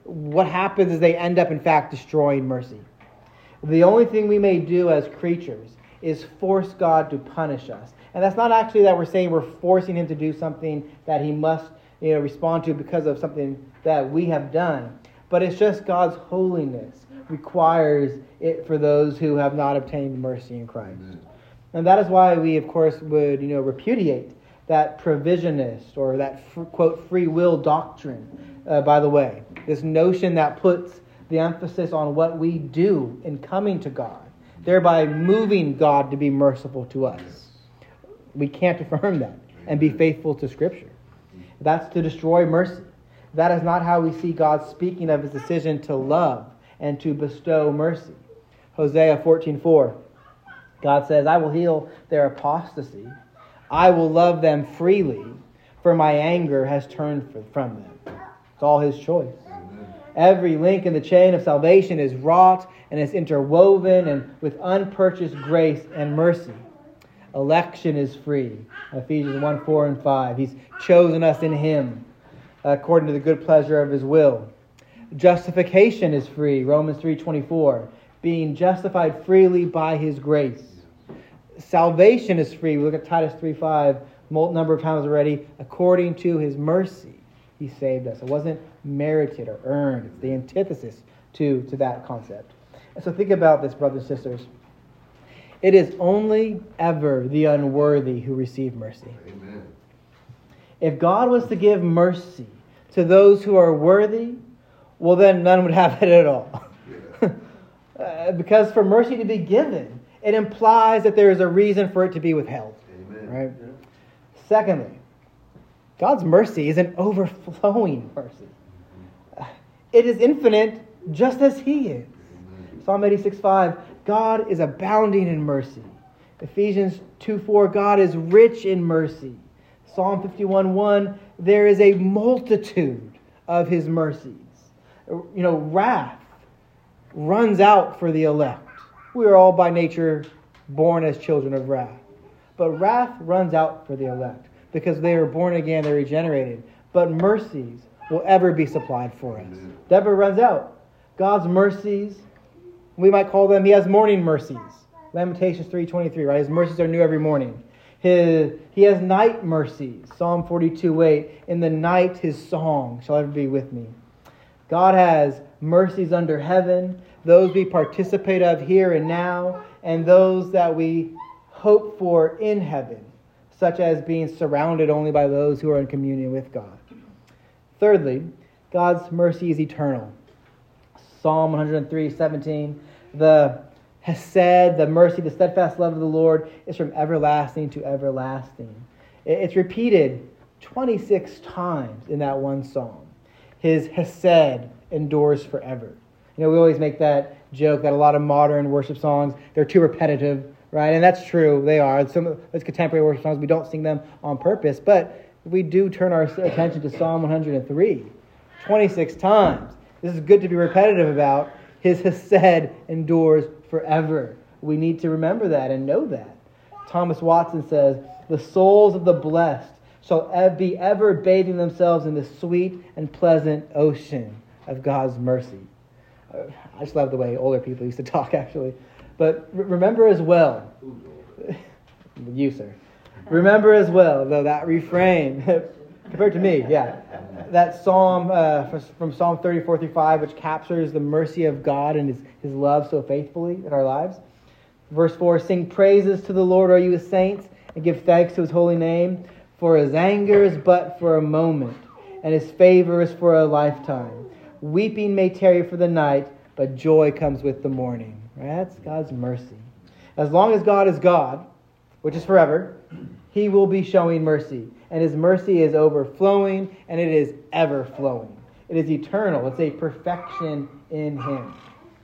what happens is they end up, in fact, destroying mercy. The only thing we may do as creatures is force God to punish us. And that's not actually that we're saying we're forcing him to do something that he must respond to because of something that we have done. But it's just God's holiness requires it for those who have not obtained mercy in Christ. Amen. And that is why we, of course, would repudiate that provisionist or that, quote, free will doctrine, by the way. This notion that puts the emphasis on what we do in coming to God, thereby moving God to be merciful to us. We can't affirm that and be faithful to Scripture. That's to destroy mercy. That is not how we see God speaking of his decision to love and to bestow mercy. Hosea 14:4, God says, I will heal their apostasy. I will love them freely, for my anger has turned from them. It's all his choice. Every link in the chain of salvation is wrought and is interwoven and with unpurchased grace and mercy. Election is free. Ephesians 1:4 and 5. He's chosen us in him according to the good pleasure of his will. Justification is free. Romans 3:24. Being justified freely by his grace. Salvation is free. We look at Titus 3:5 a number of times already. According to his mercy, he saved us. It wasn't merited or earned. It's the antithesis to that concept. And so think about this, brothers and sisters. It is only ever the unworthy who receive mercy. Amen. If God was to give mercy to those who are worthy, well, then none would have it at all. Because for mercy to be given, it implies that there is a reason for it to be withheld. Amen. Right? Yeah. Secondly, God's mercy is an overflowing mercy. It is infinite just as he is. Amen. Psalm 86:5, God is abounding in mercy. Ephesians 2:4, God is rich in mercy. Psalm 51:1, there is a multitude of his mercies. Wrath runs out for the elect. We are all by nature born as children of wrath. But wrath runs out for the elect because they are born again, they're regenerated. But mercies will ever be supplied for us. Never runs out. God's mercies, we might call them, he has morning mercies. Lamentations 3:23, right? His mercies are new every morning. He has night mercies. Psalm 42:8, in the night his song shall ever be with me. God has mercies under heaven, those we participate of here and now, and those that we hope for in heaven, such as being surrounded only by those who are in communion with God. Thirdly, God's mercy is eternal. Psalm 103:17, the Hesed, the mercy, the steadfast love of the Lord is from everlasting to everlasting. It's repeated 26 times in that one psalm. His Hesed endures forever. We always make that joke that a lot of modern worship songs, they're too repetitive, right? And that's true, they are. Some of those contemporary worship songs, we don't sing them on purpose, but we do turn our attention to Psalm 103, 26 times. This is good to be repetitive about. His Hesed endures forever. We need to remember that and know that. Thomas Watson says, the souls of the blessed shall be ever bathing themselves in the sweet and pleasant ocean of God's mercy. I just love the way older people used to talk, actually. But remember as well, you, sir. Remember as well, though, that refrain, compared to me, yeah, that psalm from Psalm 34-5, which captures the mercy of God and his love so faithfully in our lives. Verse 4, sing praises to the Lord, are you his saints, and give thanks to his holy name. For his anger is but for a moment, and his favor is for a lifetime. Weeping may tarry for the night, but joy comes with the morning. Right? That's God's mercy. As long as God is God, which is forever, he will be showing mercy. And his mercy is overflowing, and it is ever flowing. It is eternal. It's a perfection in him.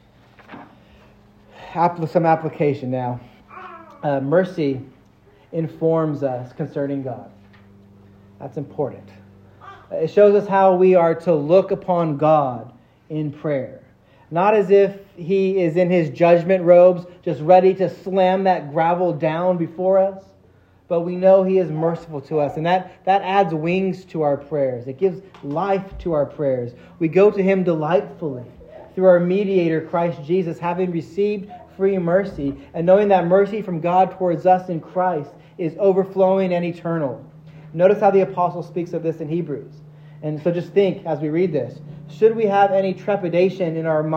Some application now. Mercy informs us concerning God. That's important. It shows us how we are to look upon God in prayer. Not as if he is in his judgment robes, just ready to slam that gravel down before us, but we know He is merciful to us. And that adds wings to our prayers. It gives life to our prayers. We go to Him delightfully through our mediator, Christ Jesus, having received free mercy and knowing that mercy from God towards us in Christ is overflowing and eternal. Notice how the apostle speaks of this in Hebrews. And so just think as we read this, should we have any trepidation in our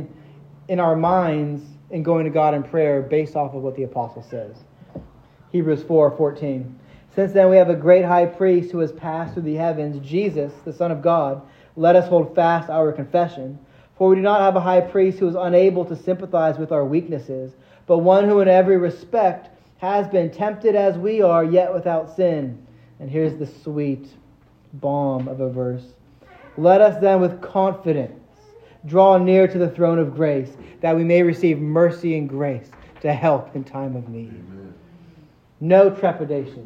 minds in going to God in prayer based off of what the apostle says? Hebrews 4:14. Since then we have a great high priest who has passed through the heavens, Jesus, the Son of God. Let us hold fast our confession. For we do not have a high priest who is unable to sympathize with our weaknesses, but one who in every respect has been tempted as we are, yet without sin. And here's the sweet balm of a verse. Let us then with confidence draw near to the throne of grace, that we may receive mercy and grace to help in time of need. Amen. No trepidation,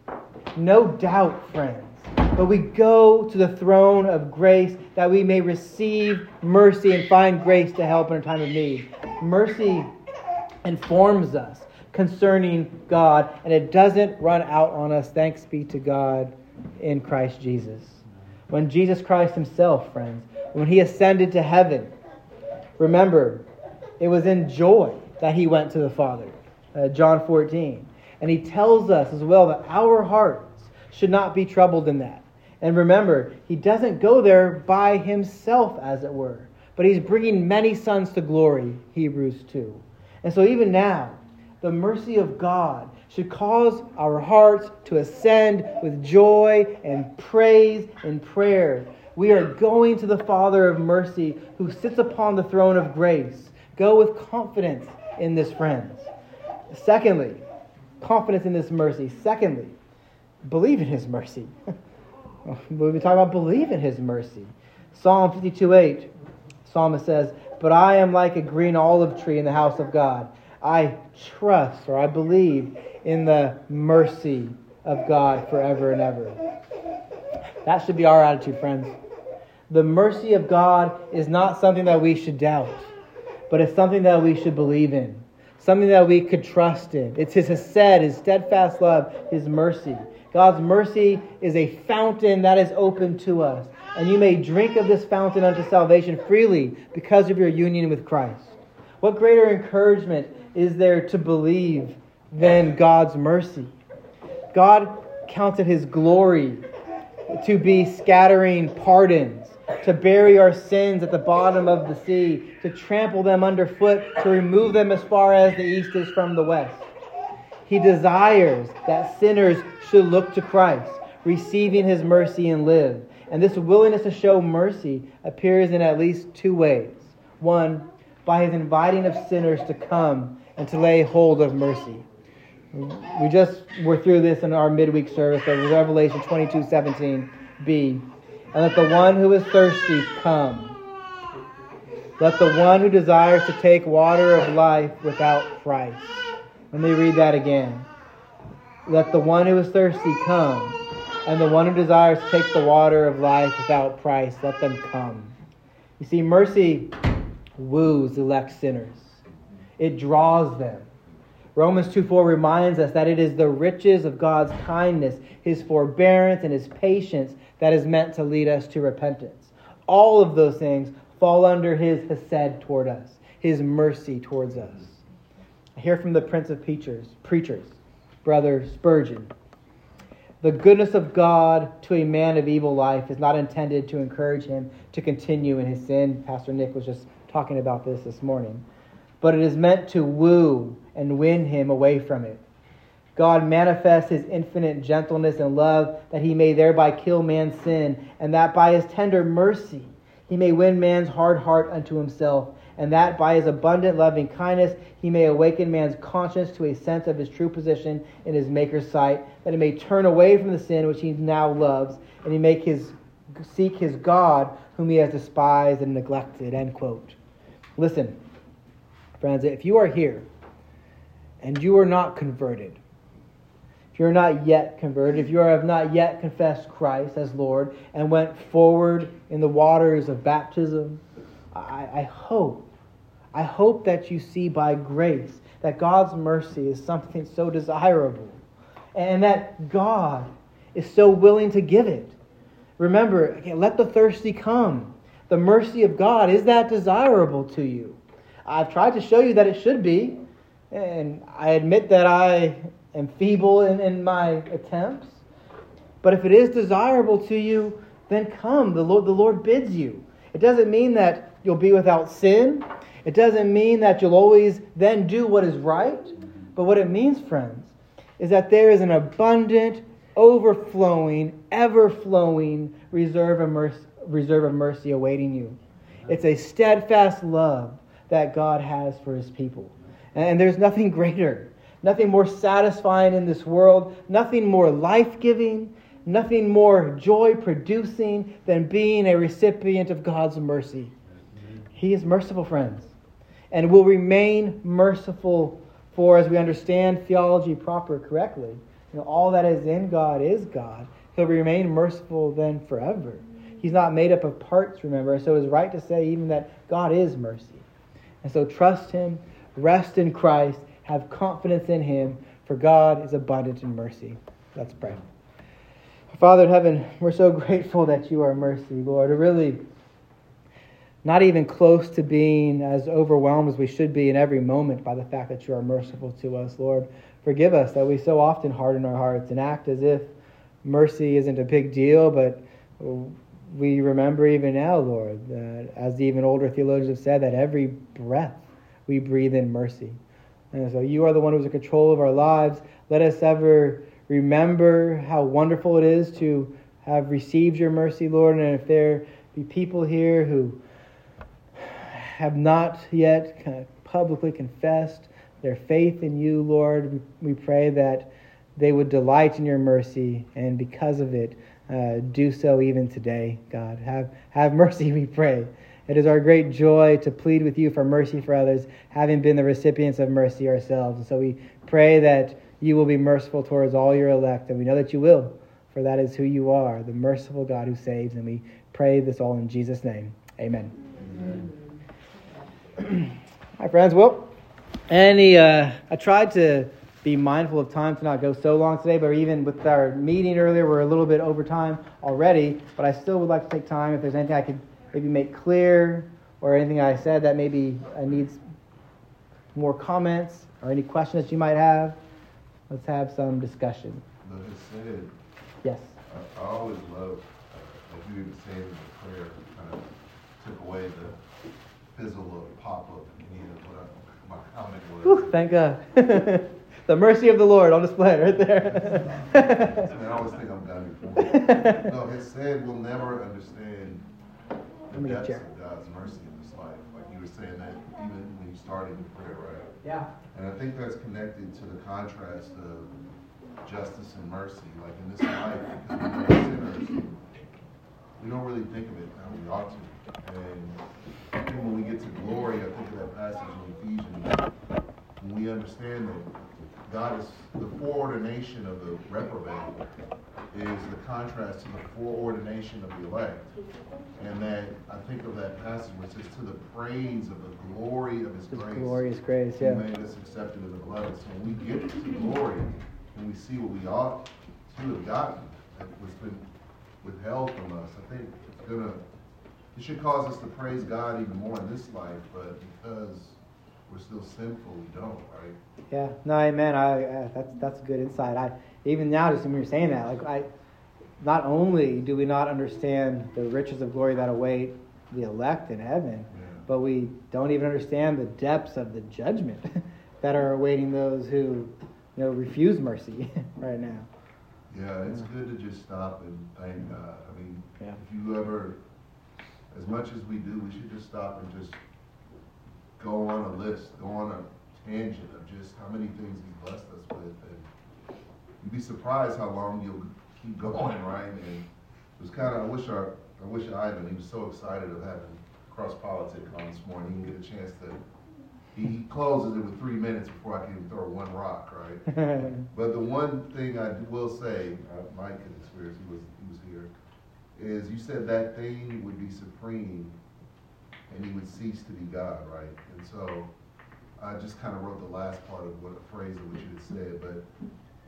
no doubt, friends, but we go to the throne of grace that we may receive mercy and find grace to help in a time of need. Mercy informs us concerning God, and it doesn't run out on us, thanks be to God, in Christ Jesus. When Jesus Christ Himself, friends, when He ascended to heaven, remember, it was in joy that He went to the Father. John 14. And He tells us as well that our hearts should not be troubled in that. And remember, He doesn't go there by Himself, as it were, but He's bringing many sons to glory, Hebrews 2. And so even now, the mercy of God should cause our hearts to ascend with joy and praise and prayer. We are going to the Father of mercy who sits upon the throne of grace. Go with confidence in this, friends. Secondly, confidence in this mercy. Secondly, believe in His mercy. We've been talking about believe in His mercy. Psalm 52:8, psalmist says, "But I am like a green olive tree in the house of God. I trust," or I believe, in the mercy of God forever and ever. That should be our attitude, friends. The mercy of God is not something that we should doubt, but it's something that we should believe in. Something that we could trust in. It's His hesed, His steadfast love, His mercy. God's mercy is a fountain that is open to us. And you may drink of this fountain unto salvation freely because of your union with Christ. What greater encouragement is there to believe than God's mercy? God counted His glory to be scattering pardons, to bury our sins at the bottom of the sea, to trample them underfoot, to remove them as far as the east is from the west. He desires that sinners should look to Christ, receiving His mercy and live. And this willingness to show mercy appears in at least two ways. One, by His inviting of sinners to come and to lay hold of mercy. We just were through this in our midweek service of Revelation 22:17b. And let the one who is thirsty come. Let the one who desires to take water of life without price. Let me read that again. Let the one who is thirsty come, and the one who desires to take the water of life without price, let them come. You see, mercy woos elect sinners. It draws them. Romans 2:4 reminds us that it is the riches of God's kindness, His forbearance, and His patience that is meant to lead us to repentance. All of those things fall under His hesed toward us, His mercy towards us. I hear from the Prince of Preachers, Brother Spurgeon. The goodness of God to a man of evil life is not intended to encourage him to continue in his sin. Pastor Nick was just talking about this morning. But it is meant to woo and win him away from it. God manifests His infinite gentleness and love that He may thereby kill man's sin, and that by His tender mercy He may win man's hard heart unto Himself, and that by His abundant loving kindness He may awaken man's conscience to a sense of his true position in his Maker's sight, that he may turn away from the sin which he now loves, and he may seek his God whom he has despised and neglected. End quote. Listen, friends, if you are here and you are not converted, if you're not yet converted, if you have not yet confessed Christ as Lord and went forward in the waters of baptism, I hope that you see by grace that God's mercy is something so desirable and that God is so willing to give it. Remember, let the thirsty come. The mercy of God, is that desirable to you? I've tried to show you that it should be, and I admit that I am feeble in my attempts. But if it is desirable to you, then come. The Lord bids you. It doesn't mean that you'll be without sin. It doesn't mean that you'll always then do what is right. But what it means, friends, is that there is an abundant, overflowing, ever-flowing reserve of mercy awaiting you. It's a steadfast love that God has for His people. And there's nothing greater, nothing more satisfying in this world, nothing more life-giving, nothing more joy-producing than being a recipient of God's mercy. He is merciful, friends, and will remain merciful. For as we understand theology proper correctly, all that is in God is God. He'll remain merciful then forever. He's not made up of parts, remember. So it's right to say even that God is mercy. And so trust Him, rest in Christ, have confidence in Him, for God is abundant in mercy. Let's pray. Father in heaven, we're so grateful that You are mercy, Lord. We're really not even close to being as overwhelmed as we should be in every moment by the fact that You are merciful to us, Lord. Forgive us that we so often harden our hearts and act as if mercy isn't a big deal, but we remember even now, Lord, that as even older theologians have said, that every breath we breathe in mercy. And so You are the one who's in control of our lives. Let us ever remember how wonderful it is to have received Your mercy, Lord. And if there be people here who have not yet kind of publicly confessed their faith in You, Lord, we pray that they would delight in Your mercy, and because of it, do so even today, God. Have mercy, we pray. It is our great joy to plead with You for mercy for others, having been the recipients of mercy ourselves. And so we pray that You will be merciful towards all Your elect, and we know that You will, for that is who You are, the merciful God who saves. And we pray this all in Jesus' name. Amen. Amen. Hi, friends. Well, I tried to be mindful of time to not go so long today, but even with our meeting earlier, we're a little bit over time already, but I still would like to take time if there's anything I could maybe make clear or anything I said that maybe needs more comments or any questions that you might have. Let's have some discussion. Like I said, yes. I always love, like you even said in the prayer, kind of took away the fizzle of pop-up and what my comment was. Whew, thank God. The mercy of the Lord on display right there. I always think I'm done before. No, it said we'll never understand the depths of God's mercy in this life. Like you were saying that even when you started the prayer, right? Yeah. And I think that's connected to the contrast of justice and mercy. Like in this life, because we're sinners, we don't really think of it how we ought to. And I think when we get to glory, I think of that passage in Ephesians, when we understand that God is the foreordination of the reprobate is the contrast to the foreordination of the elect. And that I think of that passage where it says, to the praise of the glory of His grace. Glorious grace, yeah. He made us accepted in the beloved. So when we get to glory and we see what we ought to have gotten, that was been withheld from us, I think it should cause us to praise God even more in this life, but because we're still sinful, we don't, right? Yeah, no, amen. That's good insight. Even now, just when you're saying that, not only do we not understand the riches of glory that await the elect in heaven, but we don't even understand the depths of the judgment that are awaiting those who, refuse mercy right now. Yeah, it's good to just stop and thank God. I mean, if you ever, as much as we do, we should just stop and just go on a list, go on a tangent of just how many things He's blessed us with, and you'd be surprised how long you'll keep going, right? And it was kind of, I wish Ivan, he was so excited of having Cross Politic on this morning, he didn't get a chance to, he closes it with 3 minutes before I can even throw one rock, right? But the one thing I will say, Mike can experience, he was here, is you said that thing would be supreme and He would cease to be God, right? And so I just kind of wrote the last part of what a phrase of what you had said, but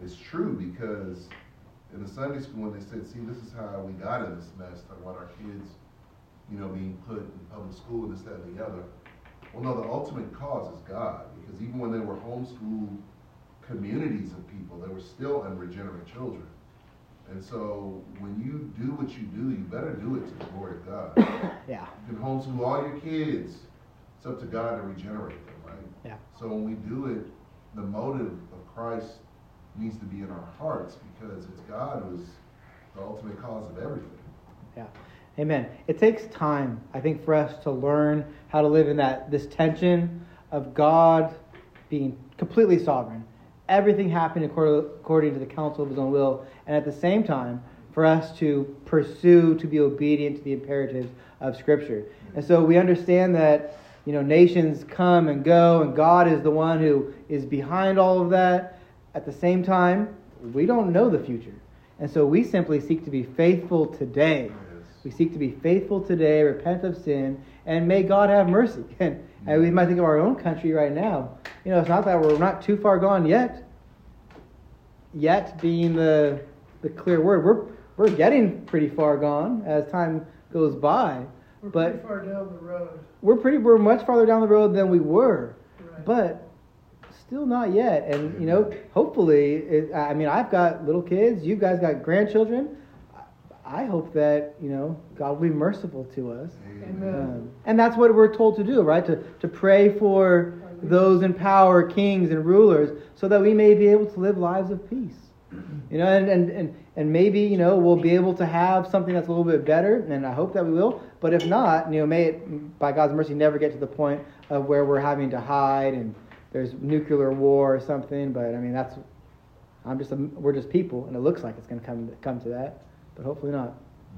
it's true, because in the Sunday school, when they said, see, this is how we got in this mess, talking about our kids, being put in public school, this, that, and the other. Well, no, the ultimate cause is God, because even when they were homeschooled communities of people, they were still unregenerate children. And so when you do what you do, you better do it to the glory of God. Yeah. You can homeschool all your kids. It's up to God to regenerate them, right? Yeah. So when we do it, the motive of Christ needs to be in our hearts, because it's God who's the ultimate cause of everything. Yeah. Amen. It takes time, I think, for us to learn how to live in this tension of God being completely sovereign, everything happening according to the counsel of his own will, and at the same time, for us to pursue, to be obedient to the imperatives of Scripture. And so we understand that, nations come and go, and God is the one who is behind all of that. At the same time, we don't know the future. And so we simply seek to be faithful today. We seek to be faithful today, repent of sin, and may God have mercy. And we might think of our own country right now. It's not that we're not too far gone yet. Yet being the clear word. We're getting pretty far gone as time goes by. We're pretty far down the road. We're much farther down the road than we were. Right. But still not yet. And, hopefully, I've got little kids. You guys got grandchildren. I hope that, God will be merciful to us. Amen. And that's what we're told to do, right? To pray for those in power, kings and rulers, so that we may be able to live lives of peace. And maybe, we'll be able to have something that's a little bit better, and I hope that we will. But if not, may it, by God's mercy, never get to the point of where we're having to hide and there's nuclear war or something. But we're just people, and it looks like it's going to come to that. But hopefully not.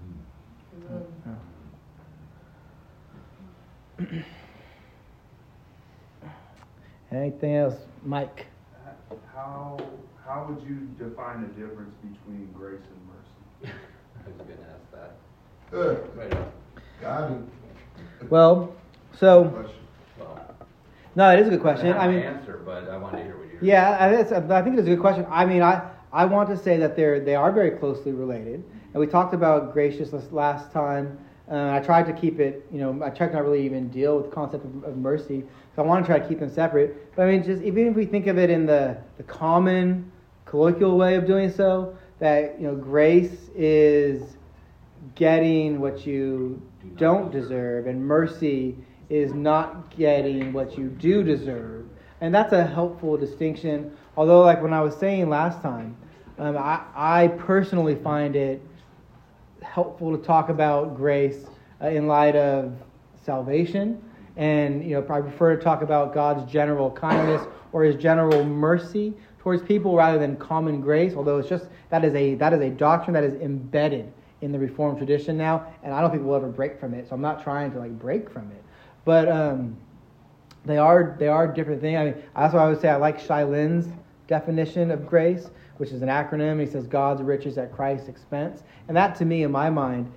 Anything else, Mike? How would you define the difference between grace and mercy? I was going to ask that. Good. Right on. Got it. Well, so Question. Well, no, it is a good question. I have an answer, but I wanted to hear what you. Yeah, I think it is a good question. I want to say that they are very closely related, and we talked about graciousness last time. I tried to keep it, I tried to not really even deal with the concept of mercy, so I want to try to keep them separate. But just even if we think of it in the common colloquial way of doing so, that grace is getting what you don't deserve, and mercy is not getting what you do deserve. And that's a helpful distinction. Although, like when I was saying last time, I personally find it helpful to talk about grace in light of salvation. And, I prefer to talk about God's general kindness or his general mercy towards people rather than common grace, although it's just that is a doctrine that is embedded in the Reformed tradition now, and I don't think we'll ever break from it, so I'm not trying to break from it. But they are different things. That's why I would say I like Shai Lin's definition of grace, which is an acronym. He says God's riches at Christ's expense. And that, to me, in my mind,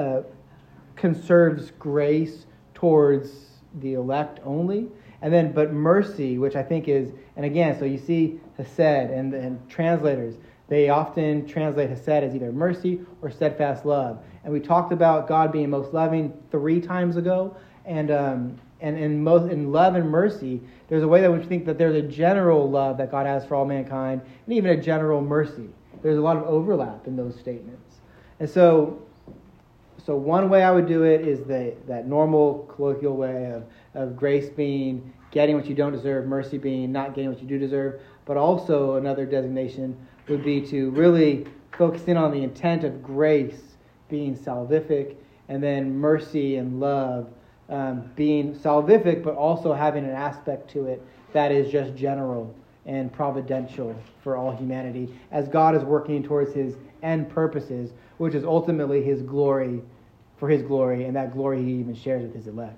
conserves grace towards the elect only. But mercy, which I think is, and again, so you see Hesed and translators, they often translate Hesed as either mercy or steadfast love. And we talked about God being most loving 3 times ago. And in love and mercy, there's a way that we think that there's a general love that God has for all mankind, and even a general mercy. There's a lot of overlap in those statements. And so one way I would do it is that normal colloquial way of grace being getting what you don't deserve, mercy being not getting what you do deserve. But also another designation would be to really focus in on the intent of grace being salvific, and then mercy and love being salvific, but also having an aspect to it that is just general and providential for all humanity, as God is working towards his end purposes, which is ultimately his glory, for his glory, and that glory he even shares with his elect.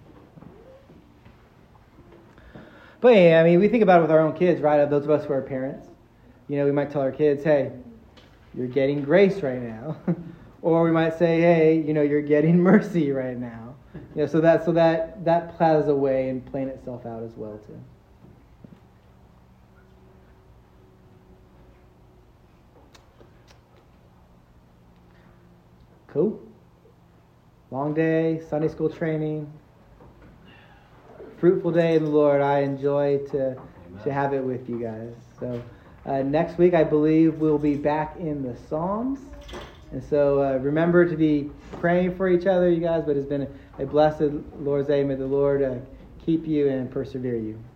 But yeah, we think about it with our own kids, right? Those of us who are parents, we might tell our kids, hey, you're getting grace right now. Or we might say, hey, you're getting mercy right now. So that has a way in playing itself out as well too. Cool. Long day, Sunday school training. Fruitful day in the Lord. I enjoy to have it with you guys. So next week, I believe we'll be back in the Psalms. And so remember to be praying for each other, you guys. But it's been a blessed Lord's Day. May the Lord keep you and persevere you.